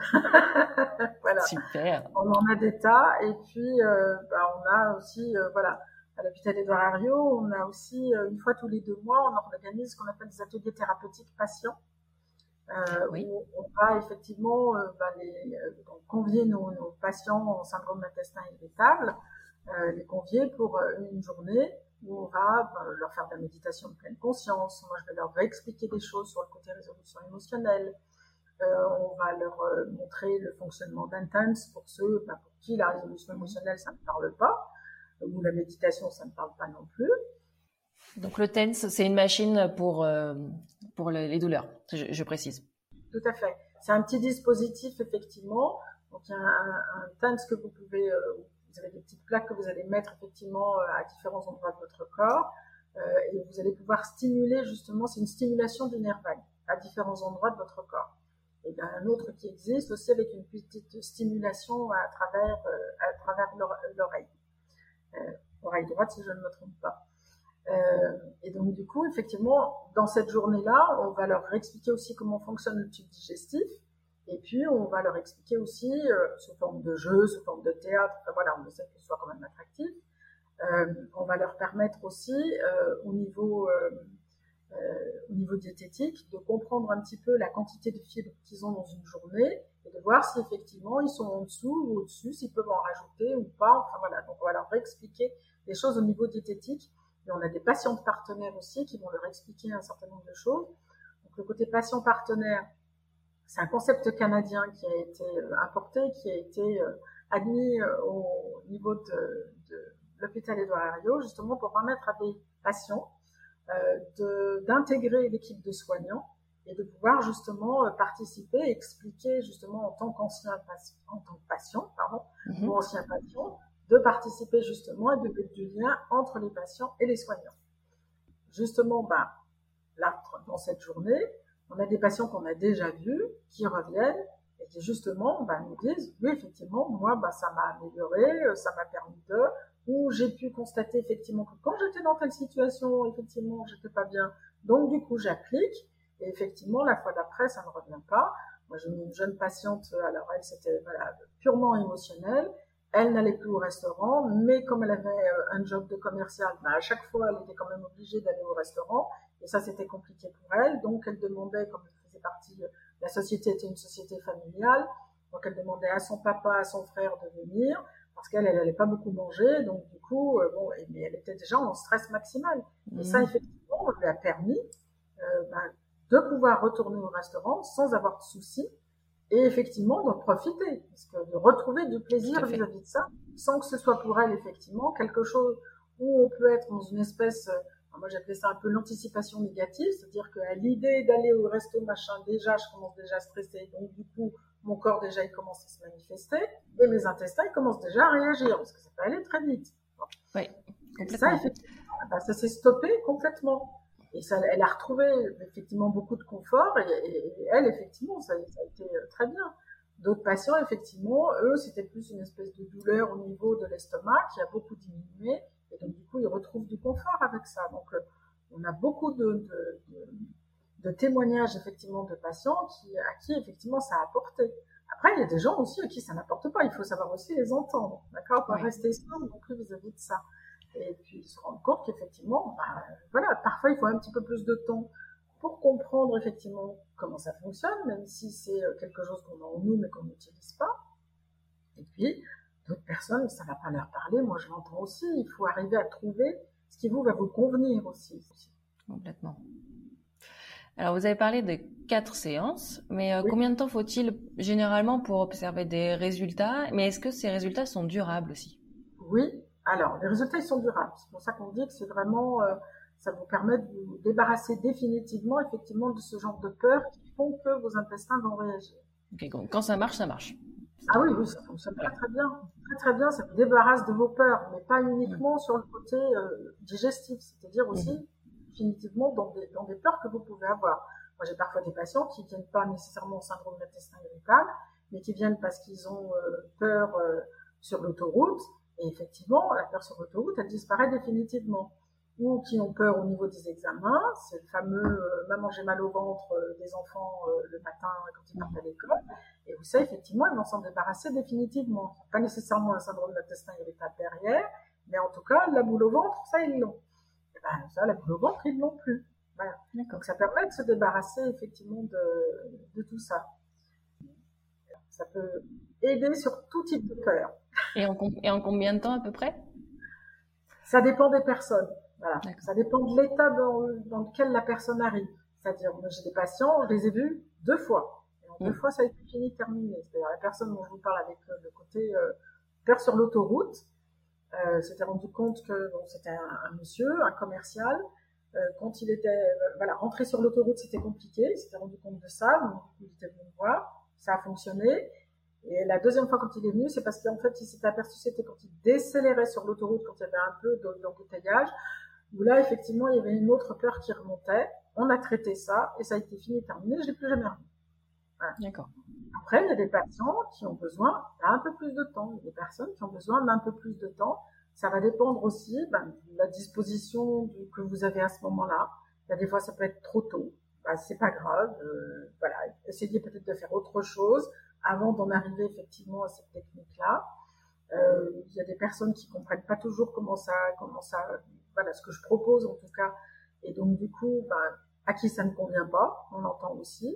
Voilà. Super. On en a des tas. Et puis, euh, bah, on a aussi, euh, voilà, à l'hôpital Édouard Herriot, on a aussi, euh, une fois tous les deux mois, on organise ce qu'on appelle des ateliers thérapeutiques patients. Euh, oui. Où on va effectivement euh, bah, les, euh, donc convier nos, nos patients en syndrome d'intestin irritable, euh, les convier pour euh, une journée où on va bah, leur faire de la méditation de pleine conscience. Moi, je vais leur expliquer des choses sur le côté résolution émotionnelle. Euh, on va leur euh, montrer le fonctionnement d'Intense pour ceux bah, pour qui la résolution émotionnelle, ça ne parle pas, ou la méditation, ça ne parle pas non plus. Donc le TENS, c'est une machine pour, euh, pour les douleurs, je, je précise. Tout à fait. C'est un petit dispositif, effectivement. Donc il y a un, un TENS que vous pouvez euh, vous avez des petites plaques que vous allez mettre effectivement à différents endroits de votre corps euh, et vous allez pouvoir stimuler justement, c'est une stimulation du nerf vague à différents endroits de votre corps. Et il y a un autre qui existe aussi avec une petite stimulation à travers, euh, à travers l'oreille, euh, oreille droite si je ne me trompe pas. Euh, et donc du coup, effectivement, dans cette journée-là, on va leur expliquer aussi comment fonctionne le tube digestif, et puis on va leur expliquer aussi euh, sous forme de jeu, sous forme de théâtre. Enfin, voilà, on essaie que ce soit quand même attractif. Euh, on va leur permettre aussi, euh, au niveau euh, euh, au niveau diététique, de comprendre un petit peu la quantité de fibres qu'ils ont dans une journée et de voir si effectivement ils sont en dessous ou au-dessus, s'ils peuvent en rajouter ou pas. Enfin voilà, donc on va leur réexpliquer les choses au niveau diététique. Et on a des patients partenaires aussi qui vont leur expliquer un certain nombre de choses. Donc le côté patient partenaire, c'est un concept canadien qui a été importé, qui a été admis au niveau de, de l'hôpital Édouard Herriot, justement pour permettre à des patients euh, de, d'intégrer l'équipe de soignants et de pouvoir justement participer, expliquer justement en tant qu'ancien patient, en tant que patient, pardon, mmh. ou ancien patient, de participer justement et de mettre du lien entre les patients et les soignants. Justement, bah, là, dans cette journée, on a des patients qu'on a déjà vus, qui reviennent et qui justement bah, nous disent, oui, effectivement, moi, bah, ça m'a amélioré, ça m'a permis de, ou j'ai pu constater effectivement que quand j'étais dans telle situation, effectivement, j'étais pas bien. Donc, du coup, j'applique et effectivement, la fois d'après, ça ne revient pas. Moi, j'ai une jeune patiente, alors elle, c'était voilà, purement émotionnel. Elle n'allait plus au restaurant, mais comme elle avait un job de commercial, bah à chaque fois, elle était quand même obligée d'aller au restaurant. Et ça, c'était compliqué pour elle. Donc, elle demandait, comme elle faisait partie, la société était une société familiale. Donc, elle demandait à son papa, à son frère de venir, parce qu'elle, elle n'allait pas beaucoup manger. Donc, du coup, euh, bon, mais elle était déjà en stress maximal. Et mmh. ça, effectivement, lui a permis euh, bah, de pouvoir retourner au restaurant sans avoir de soucis. Et effectivement, d'en profiter, parce que de retrouver du plaisir vis-à-vis de ça, sans que ce soit pour elle, effectivement, quelque chose où on peut être dans une espèce, euh, moi j'appelais ça un peu l'anticipation négative, c'est-à-dire qu'à l'idée d'aller au resto, machin, déjà, je commence déjà à stresser, donc du coup, mon corps déjà, il commence à se manifester, et mes intestins, ils commencent déjà à réagir, parce que ça peut aller très vite. Bon. Oui, complètement. Et ça, effectivement, ben, ça s'est stoppé complètement. Et ça, elle a retrouvé effectivement beaucoup de confort et, et, et elle, effectivement, ça, ça a été très bien. D'autres patients, effectivement, eux, c'était plus une espèce de douleur au niveau de l'estomac qui a beaucoup diminué et donc du coup, ils retrouvent du confort avec ça. Donc, on a beaucoup de, de, de, de témoignages, effectivement, de patients qui, à qui, effectivement, ça a apporté. Après, il y a des gens aussi à qui ça n'apporte pas. Il faut savoir aussi les entendre, d'accord, pas oui. rester sombre non plus vis-à-vis de ça. Et puis se rendre compte qu'effectivement, bah, voilà, parfois il faut un petit peu plus de temps pour comprendre effectivement comment ça fonctionne, même si c'est quelque chose qu'on a en nous mais qu'on n'utilise pas. Et puis, d'autres personnes, ça va pas leur parler, moi je l'entends aussi, il faut arriver à trouver ce qui vous va vous convenir aussi. Complètement. Alors vous avez parlé de quatre séances, mais euh, oui. combien de temps faut-il généralement pour observer des résultats? Mais est-ce que ces résultats sont durables aussi? Oui. Alors, les résultats, ils sont durables. C'est pour ça qu'on dit que c'est vraiment, euh, ça vous permet de vous débarrasser définitivement, effectivement, de ce genre de peurs qui font que vos intestins vont réagir. Ok, donc quand ça marche, ça marche. Ah oui, oui, ça fonctionne très très bien. Très très bien, ça vous débarrasse de vos peurs, mais pas uniquement mmh. sur le côté euh, digestif, c'est-à-dire aussi, mmh. définitivement, dans des, dans des peurs que vous pouvez avoir. Moi, j'ai parfois des patients qui viennent pas nécessairement au syndrome d'intestin irritable, mais qui viennent parce qu'ils ont euh, peur euh, sur l'autoroute. Et effectivement, la peur sur l'autoroute, elle disparaît définitivement. Ou qui ont peur au niveau des examens, c'est le fameux euh, « maman j'ai mal au ventre euh, » des enfants euh, le matin quand ils partent à l'école. Et vous savez, effectivement, ils vont s'en débarrasser définitivement. Pas nécessairement un syndrome d'intestin irritable derrière, mais en tout cas, la boule au ventre, ça, ils l'ont. Et ben, ça, la boule au ventre, ils l'ont plus. Voilà. Donc, ça permet de se débarrasser, effectivement, de, de tout ça. Ça peut aider sur tout type de peur. Et en, et en combien de temps à peu près? Ça dépend des personnes. Voilà. Ça dépend de l'état dans, dans lequel la personne arrive. C'est-à-dire, moi j'ai des patients, je les ai vus deux fois. Et en mmh. deux fois, ça a été fini, terminé. C'est-à-dire, la personne dont je vous parle avec le côté euh, peur sur l'autoroute, euh, s'était rendu compte que bon, c'était un, un monsieur, un commercial. Euh, quand il était euh, voilà, rentré sur l'autoroute, c'était compliqué. Il s'était rendu compte de ça. Donc, il était venu me voir. Ça a fonctionné. Et la deuxième fois quand il est venu, c'est parce qu'en fait, il s'était aperçu, c'était quand il décélérait sur l'autoroute, quand il y avait un peu d'embouteillage, où là, effectivement, il y avait une autre peur qui remontait. On a traité ça, et ça a été fini et terminé, je l'ai plus jamais revu. Voilà. D'accord. Après, il y a des patients qui ont besoin d'un peu plus de temps. Il y a des personnes qui ont besoin d'un peu plus de temps. Ça va dépendre aussi ben, de la disposition du, que vous avez à ce moment-là. Il y a des fois, ça peut être trop tôt. Ben, c'est pas grave. Euh, voilà, essayez peut-être de faire autre chose avant d'en arriver effectivement à cette technique-là. Euh, il y a des personnes qui comprennent pas toujours comment ça, comment ça, voilà, ce que je propose en tout cas. Et donc du coup, ben, à qui ça ne convient pas, on l'entend aussi.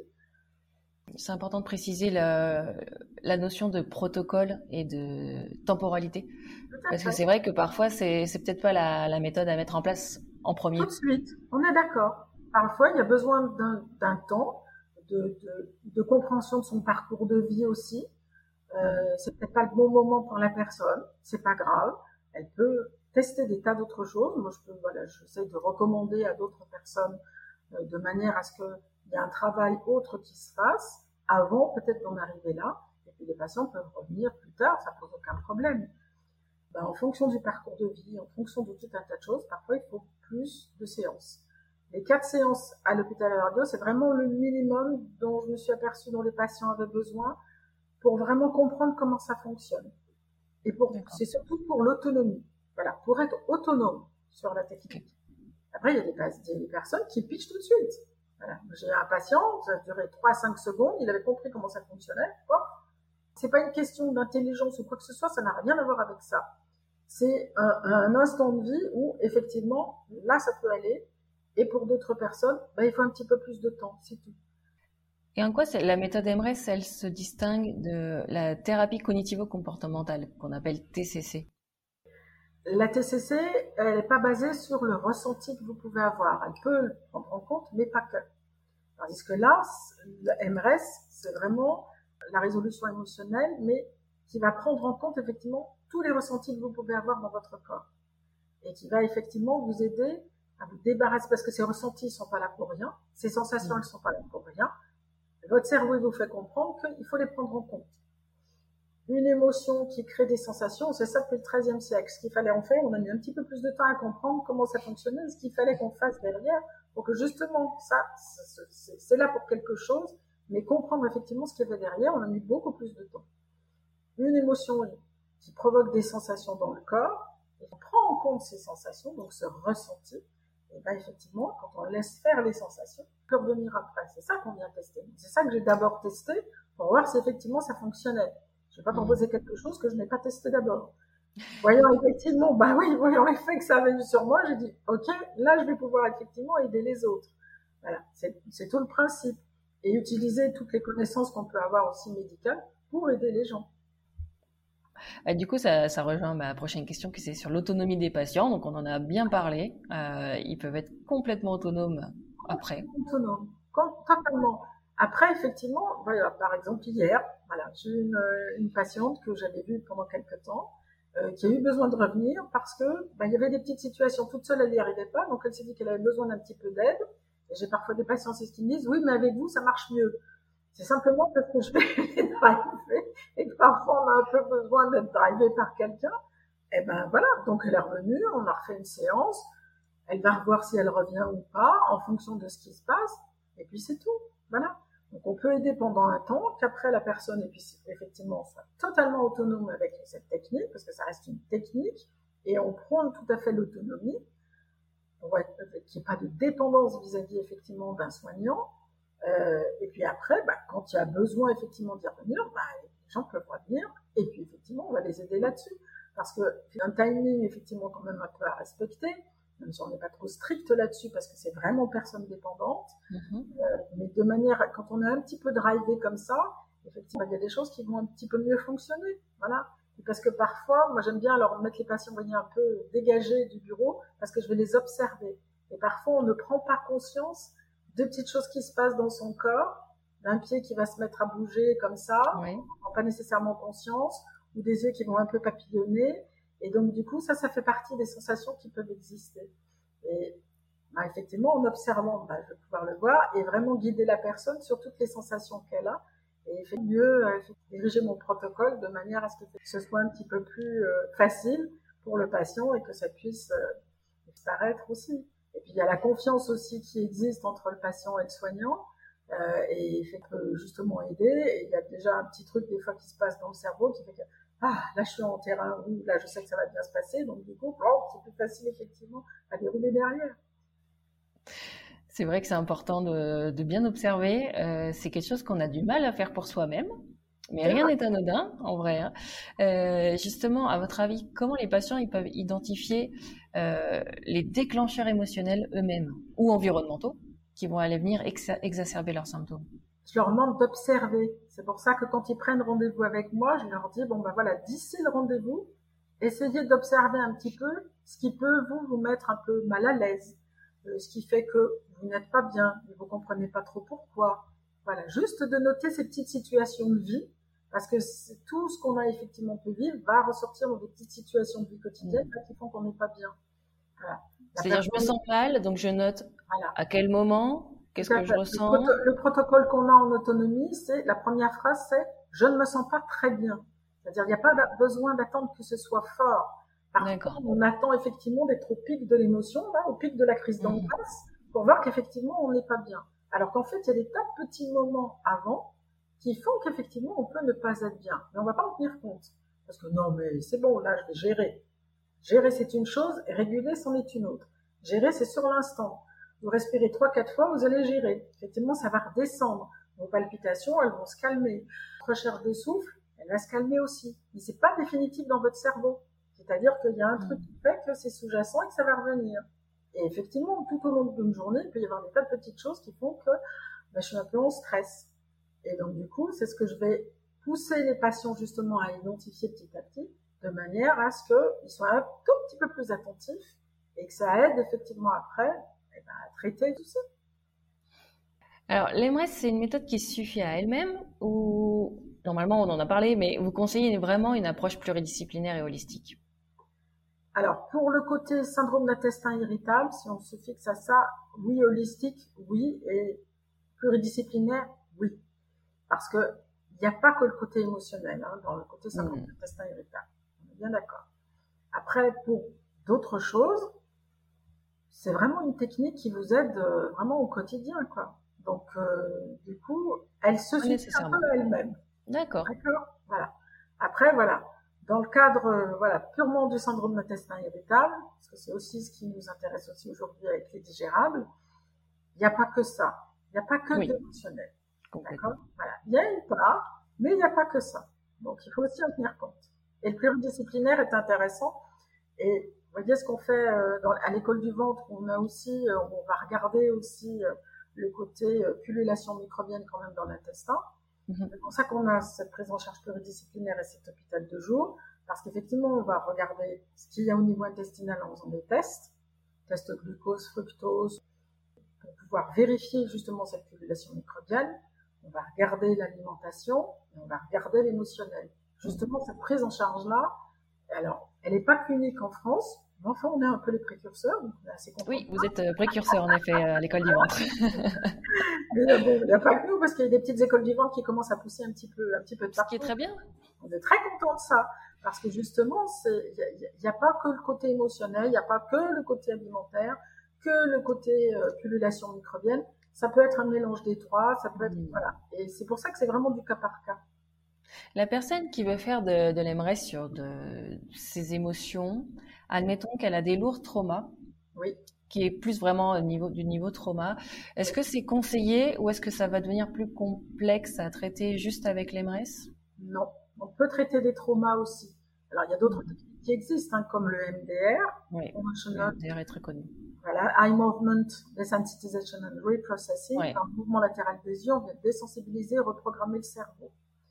C'est important de préciser la, la notion de protocole et de temporalité. Parce que c'est vrai que parfois, c'est, c'est peut-être pas la, la méthode à mettre en place en premier. Tout de suite, on est d'accord. Parfois, il y a besoin d'un, d'un temps, de, de, de compréhension de son parcours de vie aussi. Euh, c'est peut-être pas le bon moment pour la personne, c'est pas grave. Elle peut tester des tas d'autres choses. Moi, je peux, voilà, j'essaie de recommander à d'autres personnes euh, de manière à ce qu'il y ait un travail autre qui se fasse avant peut-être d'en arriver là. Et puis les patients peuvent revenir plus tard, ça pose aucun problème. Ben, en fonction du parcours de vie, en fonction de tout un tas de choses, parfois il faut plus de séances. Les quatre séances à l'hôpital à la radio, c'est vraiment le minimum dont je me suis aperçue dont les patients avaient besoin pour vraiment comprendre comment ça fonctionne. Et pour, c'est surtout pour l'autonomie. Voilà, pour être autonome sur la technique. Après, il y a des, des personnes qui pitchent tout de suite. Voilà. J'ai un patient, ça a duré trois à cinq secondes, il avait compris comment ça fonctionnait. Quoi. C'est pas une question d'intelligence ou quoi que ce soit, ça n'a rien à voir avec ça. C'est un, un instant de vie où, effectivement, là, ça peut aller. Et pour d'autres personnes, ben, il faut un petit peu plus de temps, c'est tout. Et en quoi la méthode M R E S, elle se distingue de la thérapie cognitivo-comportementale, qu'on appelle T C C? La T C C, elle n'est pas basée sur le ressenti que vous pouvez avoir. Elle peut le prendre en compte, mais pas que. Tandis que là, le M R E S, c'est vraiment la résolution émotionnelle, mais qui va prendre en compte effectivement tous les ressentis que vous pouvez avoir dans votre corps. Et qui va effectivement vous aider à vous débarrasser, parce que ces ressentis ne sont pas là pour rien, ces sensations ne mmh. sont pas là pour rien. Votre cerveau, il vous fait comprendre qu'il faut les prendre en compte. Une émotion qui crée des sensations, c'est ça depuis le treizième siècle. Ce qu'il fallait en faire, on a mis un petit peu plus de temps à comprendre comment ça fonctionnait, ce qu'il fallait qu'on fasse derrière, pour que justement, ça, c'est, c'est là pour quelque chose, mais comprendre effectivement ce qu'il y avait derrière, on a mis beaucoup plus de temps. Une émotion qui provoque des sensations dans le corps, et on prend en compte ces sensations, donc ce ressenti, et bien effectivement, quand on laisse faire les sensations, on peut revenir après. C'est ça qu'on vient tester. C'est ça que j'ai d'abord testé, pour voir si effectivement ça fonctionnait. Je ne vais pas proposer quelque chose que je n'ai pas testé d'abord. Voyant effectivement, bah oui, voyant l'effet que ça avait eu sur moi, j'ai dit, ok, là je vais pouvoir effectivement aider les autres. Voilà, c'est, c'est tout le principe. Et utiliser toutes les connaissances qu'on peut avoir aussi médicales pour aider les gens. Euh, du coup, ça, ça rejoint ma prochaine question qui c'est sur l'autonomie des patients. Donc, on en a bien parlé. Euh, ils peuvent être complètement autonomes après. Autonome, totalement. Après, effectivement, voilà, par exemple, hier, voilà, j'ai eu une, une patiente que j'avais vue pendant quelques temps, euh, qui a eu besoin de revenir parce que ben, il y avait des petites situations. Toute seule, elle n'y arrivait pas, donc elle s'est dit qu'elle avait besoin d'un petit peu d'aide. Et j'ai parfois des patients qui me disent, oui, mais avec vous, ça marche mieux. C'est simplement parce que je vais les driver et que parfois on a un peu besoin d'être drivé par quelqu'un. Et ben voilà, donc elle est revenue, on a refait une séance, elle va revoir si elle revient ou pas en fonction de ce qui se passe, et puis c'est tout. Voilà. Donc on peut aider pendant un temps, qu'après la personne et puis effectivement soit totalement autonome avec cette technique, parce que ça reste une technique, et on prône tout à fait l'autonomie, pour être, qu'il n'y ait pas de dépendance vis-à-vis effectivement d'un soignant. Euh, et puis après, bah, quand il y a besoin effectivement d'y revenir, bah, les gens peuvent revenir, et puis effectivement on va les aider là-dessus, parce que c'est un timing effectivement quand même un peu à respecter, même si on n'est pas trop strict là-dessus, parce que c'est vraiment personne dépendante, mm-hmm. euh, mais de manière, quand on est un petit peu drivé comme ça, effectivement il y a des choses qui vont un petit peu mieux fonctionner, voilà. Et parce que parfois, moi j'aime bien alors mettre les patients venir un peu dégagés du bureau, parce que je vais les observer, et parfois on ne prend pas conscience de petites choses qui se passent dans son corps, d'un pied qui va se mettre à bouger comme ça, oui. On n'a pas nécessairement conscience, ou des yeux qui vont un peu papillonner, et donc du coup ça, ça fait partie des sensations qui peuvent exister. Et bah, effectivement, en observant, bah, je vais pouvoir le voir et vraiment guider la personne sur toutes les sensations qu'elle a, Et il fait mieux euh, diriger mon protocole de manière à ce que ce soit un petit peu plus euh, facile pour le patient et que ça puisse euh, disparaître aussi. Et puis il y a la confiance aussi qui existe entre le patient et le soignant, euh, et il fait que justement aider. Et il y a déjà un petit truc des fois qui se passe dans le cerveau qui fait que ah là je suis en terrain où là je sais que ça va bien se passer, donc du coup oh, c'est plus facile effectivement à dérouler derrière. C'est vrai que c'est important de, de bien observer. Euh, c'est quelque chose qu'on a du mal à faire pour soi-même, mais C'est rien vrai. n'est anodin en vrai. Hein. Euh, justement, à votre avis, comment les patients ils peuvent identifier euh, les déclencheurs émotionnels eux-mêmes ou environnementaux qui vont aller venir exa- exacerber leurs symptômes? Je leur demande d'observer. C'est pour ça que quand ils prennent rendez-vous avec moi, je leur dis bon ben voilà, d'ici le rendez-vous, essayez d'observer un petit peu ce qui peut vous vous mettre un peu mal à l'aise, euh, ce qui fait que vous n'êtes pas bien, et vous comprenez pas trop pourquoi. Voilà, juste de noter ces petites situations de vie, parce que tout ce qu'on a effectivement pu vivre va ressortir dans des petites situations de vie quotidienne Mmh. qui font qu'on n'est pas bien. Voilà. La C'est-à-dire, je me personne, sens mal, donc je note voilà. à quel moment, qu'est-ce Tout à que je fait. Le, proto- ressens. le protocole qu'on a en autonomie, c'est la première phrase, c'est je ne me sens pas très bien. C'est-à-dire, il n'y a pas besoin d'attendre que ce soit fort. Parfois, D'accord. on attend effectivement d'être au pic de l'émotion, là, au pic de la crise Mmh. d'angoisse, pour voir qu'effectivement, on n'est pas bien. Alors qu'en fait, il y a des tas de petits moments avant qui font qu'effectivement, on peut ne pas être bien. Mais on ne va pas en tenir compte. Parce que non, mais c'est bon, là, je vais gérer. Gérer, c'est une chose, et réguler, c'en est une autre. Gérer, c'est sur l'instant. Vous respirez trois, quatre fois, vous allez gérer. Effectivement, ça va redescendre. Vos palpitations, elles vont se calmer. Votre recherche de souffle, elle va se calmer aussi. Mais c'est pas définitif dans votre cerveau. C'est-à-dire qu'il y a un truc qui fait que c'est sous-jacent et que ça va revenir. Et effectivement, tout au long d'une journée, il peut y avoir des tas de petites choses qui font que ben, je suis un peu en stress. Et donc, du coup, c'est ce que je vais pousser les patients justement à identifier petit à petit, de manière à ce qu'ils soient un tout petit peu plus attentifs et que ça aide effectivement après eh ben, à traiter tout ça. Alors, l'E M R E S, c'est une méthode qui suffit à elle-même ou normalement on en a parlé, mais vous conseillez vraiment une approche pluridisciplinaire et holistique? Alors, pour le côté syndrome d'intestin irritable, si on se fixe à ça, oui, holistique, oui, et pluridisciplinaire, oui. Parce que il n'y a pas que le côté émotionnel hein, dans le côté syndrome Mmh. d'intestin irritable. On est bien d'accord. Après, pour d'autres choses, c'est vraiment une technique qui vous aide euh, vraiment au quotidien, quoi. Donc, euh, du coup, elle se Pas suffit un peu nécessairement. à elle-même. D'accord. D'accord? Voilà. Après, voilà. Dans le cadre, euh, voilà, purement du syndrome d'intestin irritable, parce que c'est aussi ce qui nous intéresse aussi aujourd'hui avec les digérables, il n'y a pas que ça. Il n'y a pas que de Oui, l'émotionnel. complètement. D'accord? Voilà. Il y a une part, mais il n'y a pas que ça. Donc, il faut aussi en tenir compte. Et le pluridisciplinaire est intéressant. Et vous voyez ce qu'on fait euh, dans, à l'école du ventre, on a aussi, euh, on va regarder aussi euh, le côté euh, pullulation microbienne quand même dans l'intestin. Mmh. C'est pour ça qu'on a cette prise en charge pluridisciplinaire et cet hôpital de jour, parce qu'effectivement, on va regarder ce qu'il y a au niveau intestinal en faisant des tests, tests glucose, fructose, pour pouvoir vérifier justement cette pullulation microbienne. On va regarder l'alimentation et on va regarder l'émotionnel. Justement, cette prise en charge-là, alors, elle n'est pas qu'unique en France, mais enfin, on est un peu les précurseurs, donc on est assez contents. Oui, vous êtes euh, précurseur en effet à l'école du ventre. Mais euh, bon, il n'y a pas que nous, parce qu'il y a des petites écoles du ventre qui commencent à pousser un petit peu, un petit peu de Ce qui est partout. très bien. On est très contents de ça, parce que justement, il n'y a, a pas que le côté émotionnel, il n'y a pas que le côté alimentaire, que le côté euh, pullulation microbienne. Ça peut être un mélange des trois, ça peut être, Mmh. voilà. Et c'est pour ça que c'est vraiment du cas par cas. La personne qui veut faire de, de l'E M R E S sur de, ses émotions, admettons qu'elle a des lourds traumas, Oui. qui est plus vraiment au niveau, du niveau trauma, est-ce que c'est conseillé ou est-ce que ça va devenir plus complexe à traiter juste avec l'E M R E S? Non. On peut traiter des traumas aussi. Alors, il y a d'autres techniques qui existent, hein, comme le M D R, Oui, le Emotional, M D R est très connu. voilà, Eye Movement Desensitization and Reprocessing, Ouais. par mouvement latéral des yeux, on vient désensibiliser et reprogrammer le cerveau.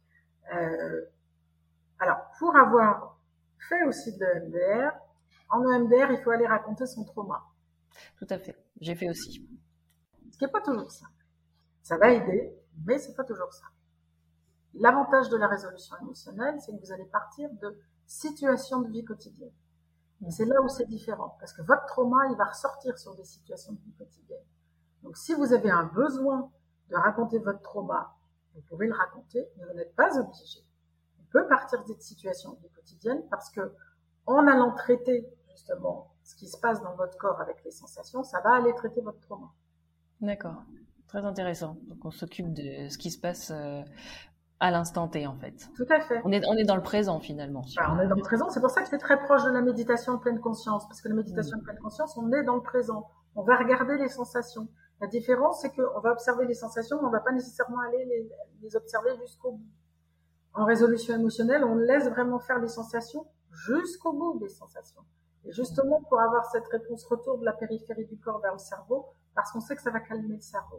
Euh, alors, pour avoir fait aussi de l'E M D R, en E M D R, il faut aller raconter son trauma. Tout à fait. J'ai fait aussi. Ce qui n'est pas toujours ça. Ça va aider, mais c'est pas toujours ça. L'avantage de la résolution émotionnelle, c'est que vous allez partir de situations de vie quotidienne. Et c'est là où c'est différent, parce que votre trauma, il va ressortir sur des situations de vie quotidienne. Donc, si vous avez un besoin de raconter votre trauma, Vous pouvez le raconter, mais vous n'êtes pas obligé. On peut partir de cette situation de vie quotidienne parce que en allant traiter justement ce qui se passe dans votre corps avec les sensations, ça va aller traiter votre trauma. D'accord, très intéressant. Donc on s'occupe de ce qui se passe euh, à l'instant T en fait. Tout à fait. On est, on est dans le présent finalement. Bah, on est dans le présent, c'est pour ça que c'est très proche de la méditation de pleine conscience, parce que la méditation mmh. de pleine conscience, on est dans le présent. On va regarder les sensations. La différence, c'est qu'on va observer les sensations, mais on ne va pas nécessairement aller les, les observer jusqu'au bout. En résolution émotionnelle, on laisse vraiment faire les sensations jusqu'au bout des sensations. Et justement, pour avoir cette réponse retour de la périphérie du corps vers le cerveau, parce qu'on sait que ça va calmer le cerveau.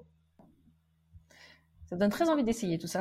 Ça donne très envie d'essayer tout ça.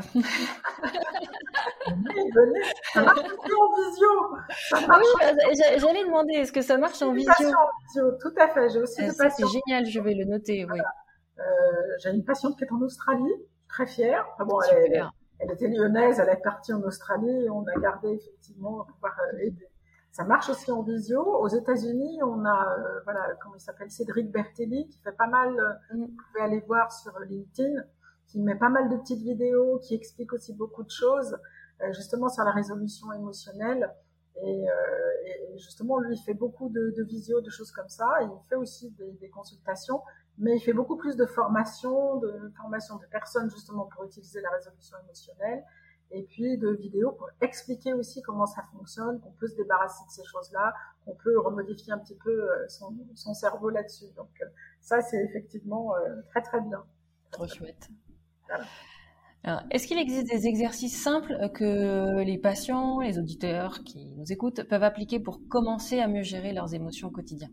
Venez, venez, ça marche aussi en visio. Ça marche oui, j'allais demander, est-ce que ça marche en visio? en visio, tout à fait. J'ai aussi euh, des patients. C'est génial, je vais le noter, oui. Voilà. Euh, j'ai une patiente qui est en Australie, très fière. Enfin bon, elle, elle, elle était lyonnaise, elle est partie en Australie et on a gardé effectivement pour pouvoir euh, aider. Ça marche aussi en visio. Aux États-Unis, on a, euh, voilà, comment il s'appelle, Cédric Bertelli, qui fait pas mal, euh, mm. vous pouvez aller voir sur LinkedIn, qui met pas mal de petites vidéos, qui explique aussi beaucoup de choses, euh, justement sur la résolution émotionnelle. Et, euh, et justement, lui, il fait beaucoup de, de visio, de choses comme ça. Et il fait aussi des, des consultations, mais il fait beaucoup plus de formation, de formation de personnes justement pour utiliser la résolution émotionnelle. Et puis de vidéos pour expliquer aussi comment ça fonctionne, qu'on peut se débarrasser de ces choses-là, qu'on peut remodifier un petit peu son, son cerveau là-dessus. Donc ça, c'est effectivement euh, très très bien. Trop chouette. Voilà. Alors, est-ce qu'il existe des exercices simples que les patients, les auditeurs qui nous écoutent peuvent appliquer pour commencer à mieux gérer leurs émotions au quotidien?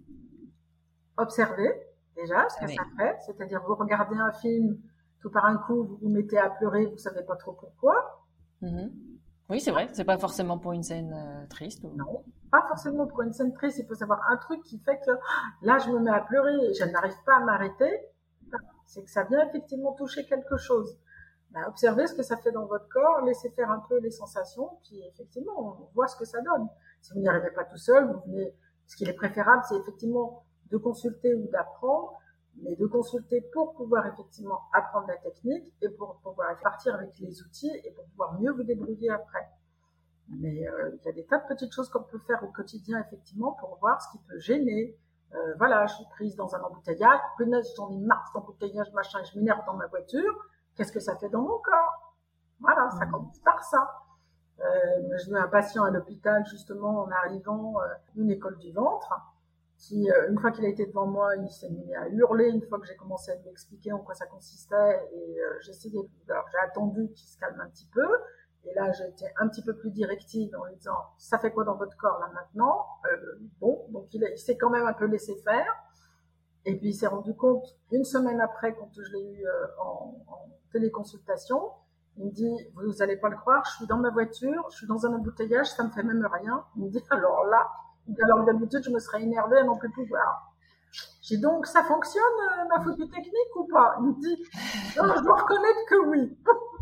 Observer déjà ce que ça fait, c'est-à-dire vous regardez un film, tout par un coup vous vous mettez à pleurer, vous savez pas trop pourquoi. Mmh. Oui, c'est vrai, c'est pas forcément pour une scène euh, triste. Ou... Non, pas forcément pour une scène triste, il faut savoir un truc qui fait que là je me mets à pleurer et je n'arrive pas à m'arrêter, c'est que ça vient effectivement toucher quelque chose. Ben, observez ce que ça fait dans votre corps, laissez faire un peu les sensations, puis effectivement on voit ce que ça donne. Si vous n'y arrivez pas tout seul, vous venez... ce qu'il est préférable c'est effectivement de consulter ou d'apprendre, mais de consulter pour pouvoir effectivement apprendre la technique et pour pouvoir partir avec les outils et pour pouvoir mieux vous débrouiller après. Mais euh, il y a des tas de petites choses qu'on peut faire au quotidien effectivement pour voir ce qui peut gêner. Euh, voilà, je suis prise dans un embouteillage, punaise, j'en ai marre d'embouteillage, machin, je m'énerve dans ma voiture. Qu'est-ce que ça fait dans mon corps? Voilà, ça commence par ça. Euh, j'ai eu un patient à l'hôpital justement en arrivant euh, d'une école du ventre. Qui, euh, une fois qu'il a été devant moi, il s'est mis à hurler une fois que j'ai commencé à lui expliquer en quoi ça consistait et euh, j'ai essayé, alors j'ai attendu qu'il se calme un petit peu et là j'ai été un petit peu plus directive en lui disant ça fait quoi dans votre corps là maintenant, euh, bon donc il, a, il s'est quand même un peu laissé faire et puis il s'est rendu compte une semaine après quand je l'ai eu euh, en, en téléconsultation, il me dit vous allez pas le croire, je suis dans ma voiture, je suis dans un embouteillage, ça me fait même rien. Il me dit alors là alors d'habitude, je me serais énervée à non plus pouvoir. J'ai donc, ça fonctionne, euh, ma photo technique ou pas? Il me dit, non, je dois reconnaître que oui.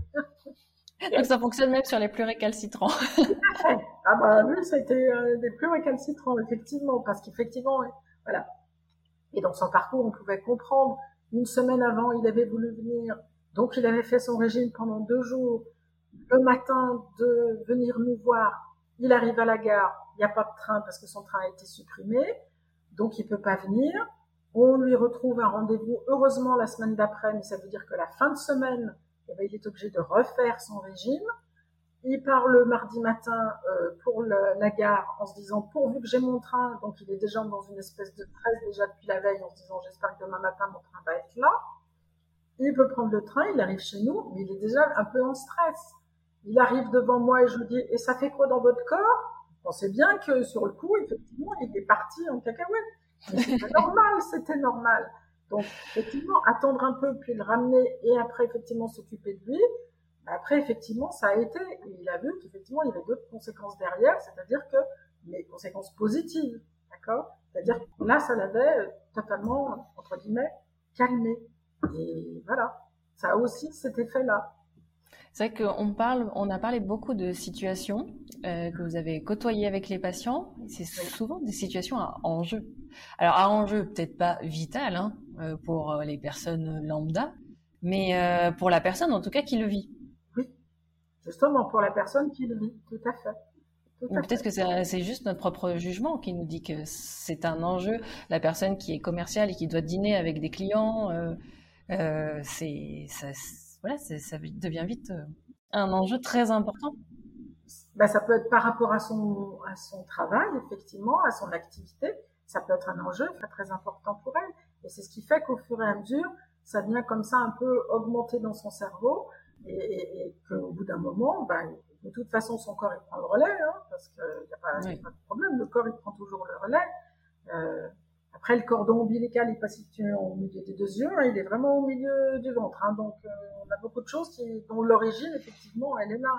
Donc ça fonctionne même sur les plus récalcitrants. Ah bah oui, ça a été euh, des plus récalcitrants, effectivement, parce qu'effectivement, voilà. Et dans son parcours, on pouvait comprendre, une semaine avant, il avait voulu venir, donc il avait fait son régime pendant deux jours, le matin de venir nous voir. Il arrive à la gare, il n'y a pas de train parce que son train a été supprimé, donc il peut pas venir. On lui retrouve un rendez-vous, heureusement, la semaine d'après, mais ça veut dire que la fin de semaine, eh bien, il est obligé de refaire son régime. Il part le mardi matin euh, pour le, la gare en se disant pourvu que j'ai mon train, donc il est déjà dans une espèce de stress déjà depuis la veille en se disant j'espère que demain matin mon train va être là. Il peut prendre le train, il arrive chez nous, mais il est déjà un peu en stress. Il arrive devant moi et je lui dis « Et ça fait quoi dans votre corps ?» On sait bien que sur le coup, effectivement, il est parti en cacahuète. Mais c'était normal, c'était normal. Donc, effectivement, attendre un peu, puis le ramener et après, effectivement, s'occuper de lui. Après, effectivement, ça a été, et il a vu qu'effectivement, il y avait d'autres conséquences derrière, c'est-à-dire que les conséquences positives, d'accord? C'est-à-dire que là, ça l'avait totalement, entre guillemets, calmé. Et voilà. Ça a aussi cet effet-là. C'est vrai qu'on parle, on a parlé beaucoup de situations euh, que vous avez côtoyées avec les patients. C'est souvent des situations à enjeu. Alors à enjeu, peut-être pas vital hein, euh, pour les personnes lambda, mais euh, pour la personne en tout cas qui le vit. justement pour la personne qui le vit, tout à fait. Tout à Peut-être fait. que c'est, c'est juste notre propre jugement qui nous dit que c'est un enjeu. La personne qui est commerciale et qui doit dîner avec des clients, euh, euh, c'est, ça, c'est- voilà, c'est, ça devient vite euh, un enjeu très important. Ben, ça peut être par rapport à son, à son travail, effectivement, à son activité. Ça peut être un enjeu très, très important pour elle. Et c'est ce qui fait qu'au fur et à mesure, ça vient comme ça un peu augmenter dans son cerveau et, et, et qu'au bout d'un moment, ben, de toute façon, son corps, il prend le relais, hein, parce qu'il n'y a, pas, Oui. y a pas de problème. Le corps, il prend toujours le relais. Euh, après, le cordon ombilical n'est pas situé au milieu des deux yeux, hein, il est vraiment au milieu du ventre. Hein, donc, euh, on a beaucoup de choses qui, dont l'origine, effectivement, elle est là.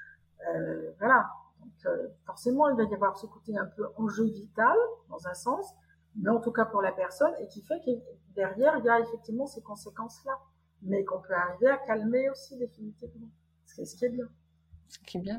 Euh, voilà. Donc, euh, forcément, il va y avoir ce côté un peu enjeu vital, dans un sens, mais en tout cas pour la personne, et qui fait que derrière, il y a effectivement ces conséquences-là, mais qu'on peut arriver à calmer aussi définitivement. C'est ce qui est bien. Ce qui est bien.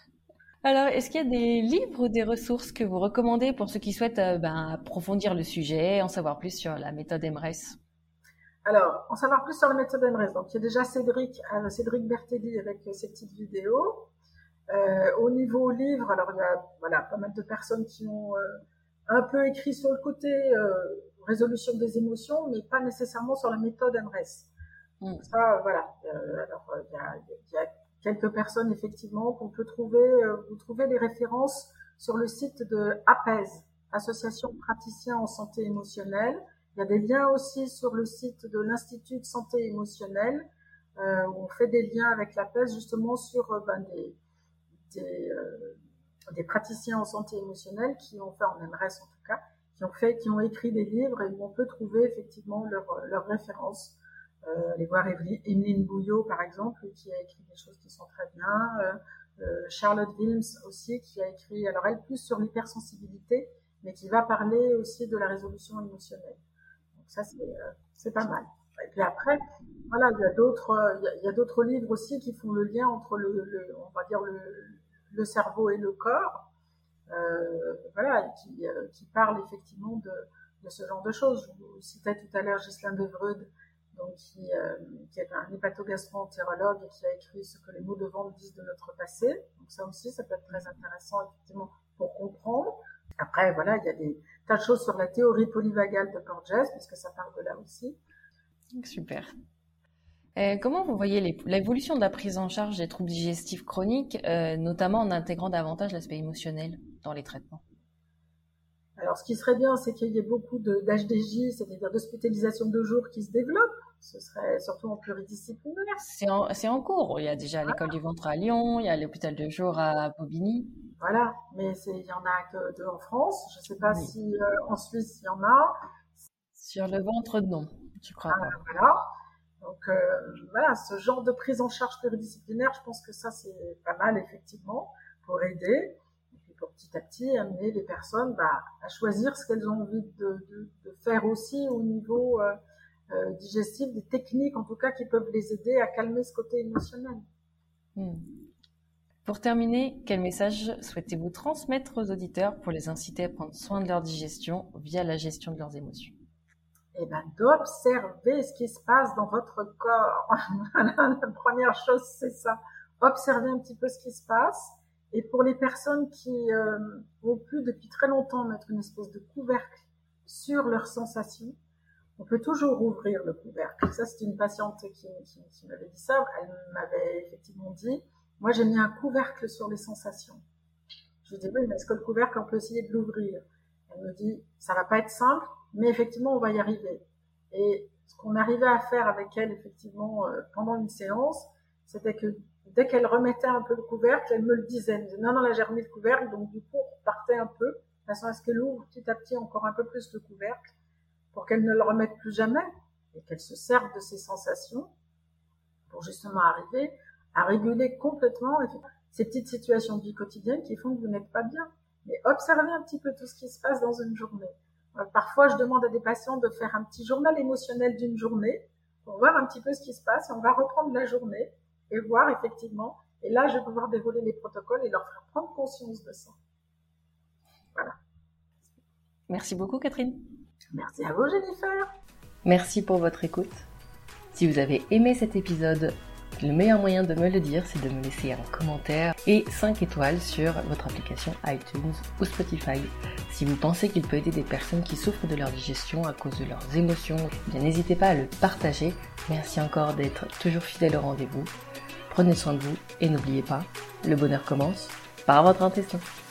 Alors, est-ce qu'il y a des livres ou des ressources que vous recommandez pour ceux qui souhaitent euh, ben, approfondir le sujet, en savoir plus sur la méthode M R E S? Alors, en savoir plus sur la méthode M R E S, donc il y a déjà Cédric, euh, Cédric Bertelli avec euh, ses petites vidéos. Euh, au niveau livre, alors il y a voilà, pas mal de personnes qui ont euh, un peu écrit sur le côté euh, résolution des émotions, mais pas nécessairement sur la méthode M R E S. Mm. Ça, voilà. Euh, alors, il y a, il y a quelques personnes, effectivement, qu'on peut trouver. Euh, vous trouvez les références sur le site de A P E S, Association praticiens en santé émotionnelle. Il y a des liens aussi sur le site de l'Institut de santé émotionnelle, euh, où on fait des liens avec l'A P E S, justement, sur euh, ben, des Des, euh, des praticiens en santé émotionnelle qui ont fait, en M R E S en tout cas, qui ont fait, qui ont écrit des livres et où on peut trouver effectivement leurs leur références. Euh, aller voir Emeline Bouillot par exemple, qui a écrit des choses qui sont très bien. Euh, euh, Charlotte Wilms aussi, qui a écrit, alors elle plus sur l'hypersensibilité, mais qui va parler aussi de la résolution émotionnelle. Donc ça c'est euh, c'est pas mal. Et puis après, voilà, il y a d'autres, il y a, il y a d'autres livres aussi qui font le lien entre le, le on va dire le, le cerveau et le corps, euh, voilà, qui, euh, qui parlent effectivement de, de ce genre de choses. Je vous citais tout à l'heure Ghislain Devreude, donc qui, euh, qui est un hépatogastro-entérologue et qui a écrit ce que les mots de vente disent de notre passé. Donc ça aussi, ça peut être très intéressant effectivement pour comprendre. Après, voilà, il y a des tas de choses sur la théorie polyvagale de Porges, puisque ça parle de là aussi. Super. Euh, comment vous voyez les, l'évolution de la prise en charge des troubles digestifs chroniques, euh, notamment en intégrant davantage l'aspect émotionnel dans les traitements? Alors, ce qui serait bien, c'est qu'il y ait beaucoup de, d'H D J, c'est-à-dire d'hospitalisation de jour qui se développe. Ce serait surtout en pluridisciplinaire. C'est en, c'est en cours. Il y a déjà l'école du ventre à Lyon, il y a l'hôpital de jour à Bobigny. Voilà, mais c'est, il y en a que deux en France. Je ne sais pas oui. si euh, en Suisse il y en a. Sur le ventre, non, je crois ah, pas. Voilà. Donc euh, voilà, ce genre de prise en charge pluridisciplinaire, je pense que ça c'est pas mal effectivement pour aider. Et puis pour petit à petit amener les personnes bah, à choisir ce qu'elles ont envie de, de, de faire aussi au niveau euh, euh, digestif, des techniques en tout cas qui peuvent les aider à calmer ce côté émotionnel. Hmm. Pour terminer, quel message souhaitez-vous transmettre aux auditeurs pour les inciter à prendre soin de leur digestion via la gestion de leurs émotions? Eh ben, d'observer ce qui se passe dans votre corps. La première chose, c'est ça. Observer un petit peu ce qui se passe. Et pour les personnes qui euh, ont pu depuis très longtemps mettre une espèce de couvercle sur leurs sensations, on peut toujours ouvrir le couvercle. Ça, c'est une patiente qui, qui, qui m'avait dit ça. Elle m'avait effectivement dit, moi, j'ai mis un couvercle sur les sensations. Je lui dis, oui, mais est-ce que le couvercle, on peut essayer de l'ouvrir? Elle me dit, ça va pas être simple, mais effectivement, on va y arriver. Et ce qu'on arrivait à faire avec elle, effectivement, euh, pendant une séance, c'était que dès qu'elle remettait un peu le couvercle, elle me le disait. Elle me disait, non, non, là, j'ai remis le couvercle, donc du coup, on repartait un peu, de façon à ce qu'elle ouvre petit à petit encore un peu plus le couvercle, pour qu'elle ne le remette plus jamais, et qu'elle se serve de ses sensations, pour justement arriver à réguler complètement ces petites situations de vie quotidienne qui font que vous n'êtes pas bien. Mais observez un petit peu tout ce qui se passe dans une journée. Parfois, je demande à des patients de faire un petit journal émotionnel d'une journée pour voir un petit peu ce qui se passe. Et on va reprendre la journée et voir effectivement. Et là, je vais pouvoir dérouler les protocoles et leur faire prendre conscience de ça. Voilà. Merci beaucoup, Catherine. Merci à vous, Jennifer. Merci pour votre écoute. Si vous avez aimé cet épisode, Le meilleur moyen de me le dire, c'est de me laisser un commentaire et cinq étoiles sur votre application iTunes ou Spotify. Si vous pensez qu'il peut aider des personnes qui souffrent de leur digestion à cause de leurs émotions, eh bien n'hésitez pas à le partager. Merci encore d'être toujours fidèle au rendez-vous. Prenez soin de vous et n'oubliez pas, le bonheur commence par votre intestin.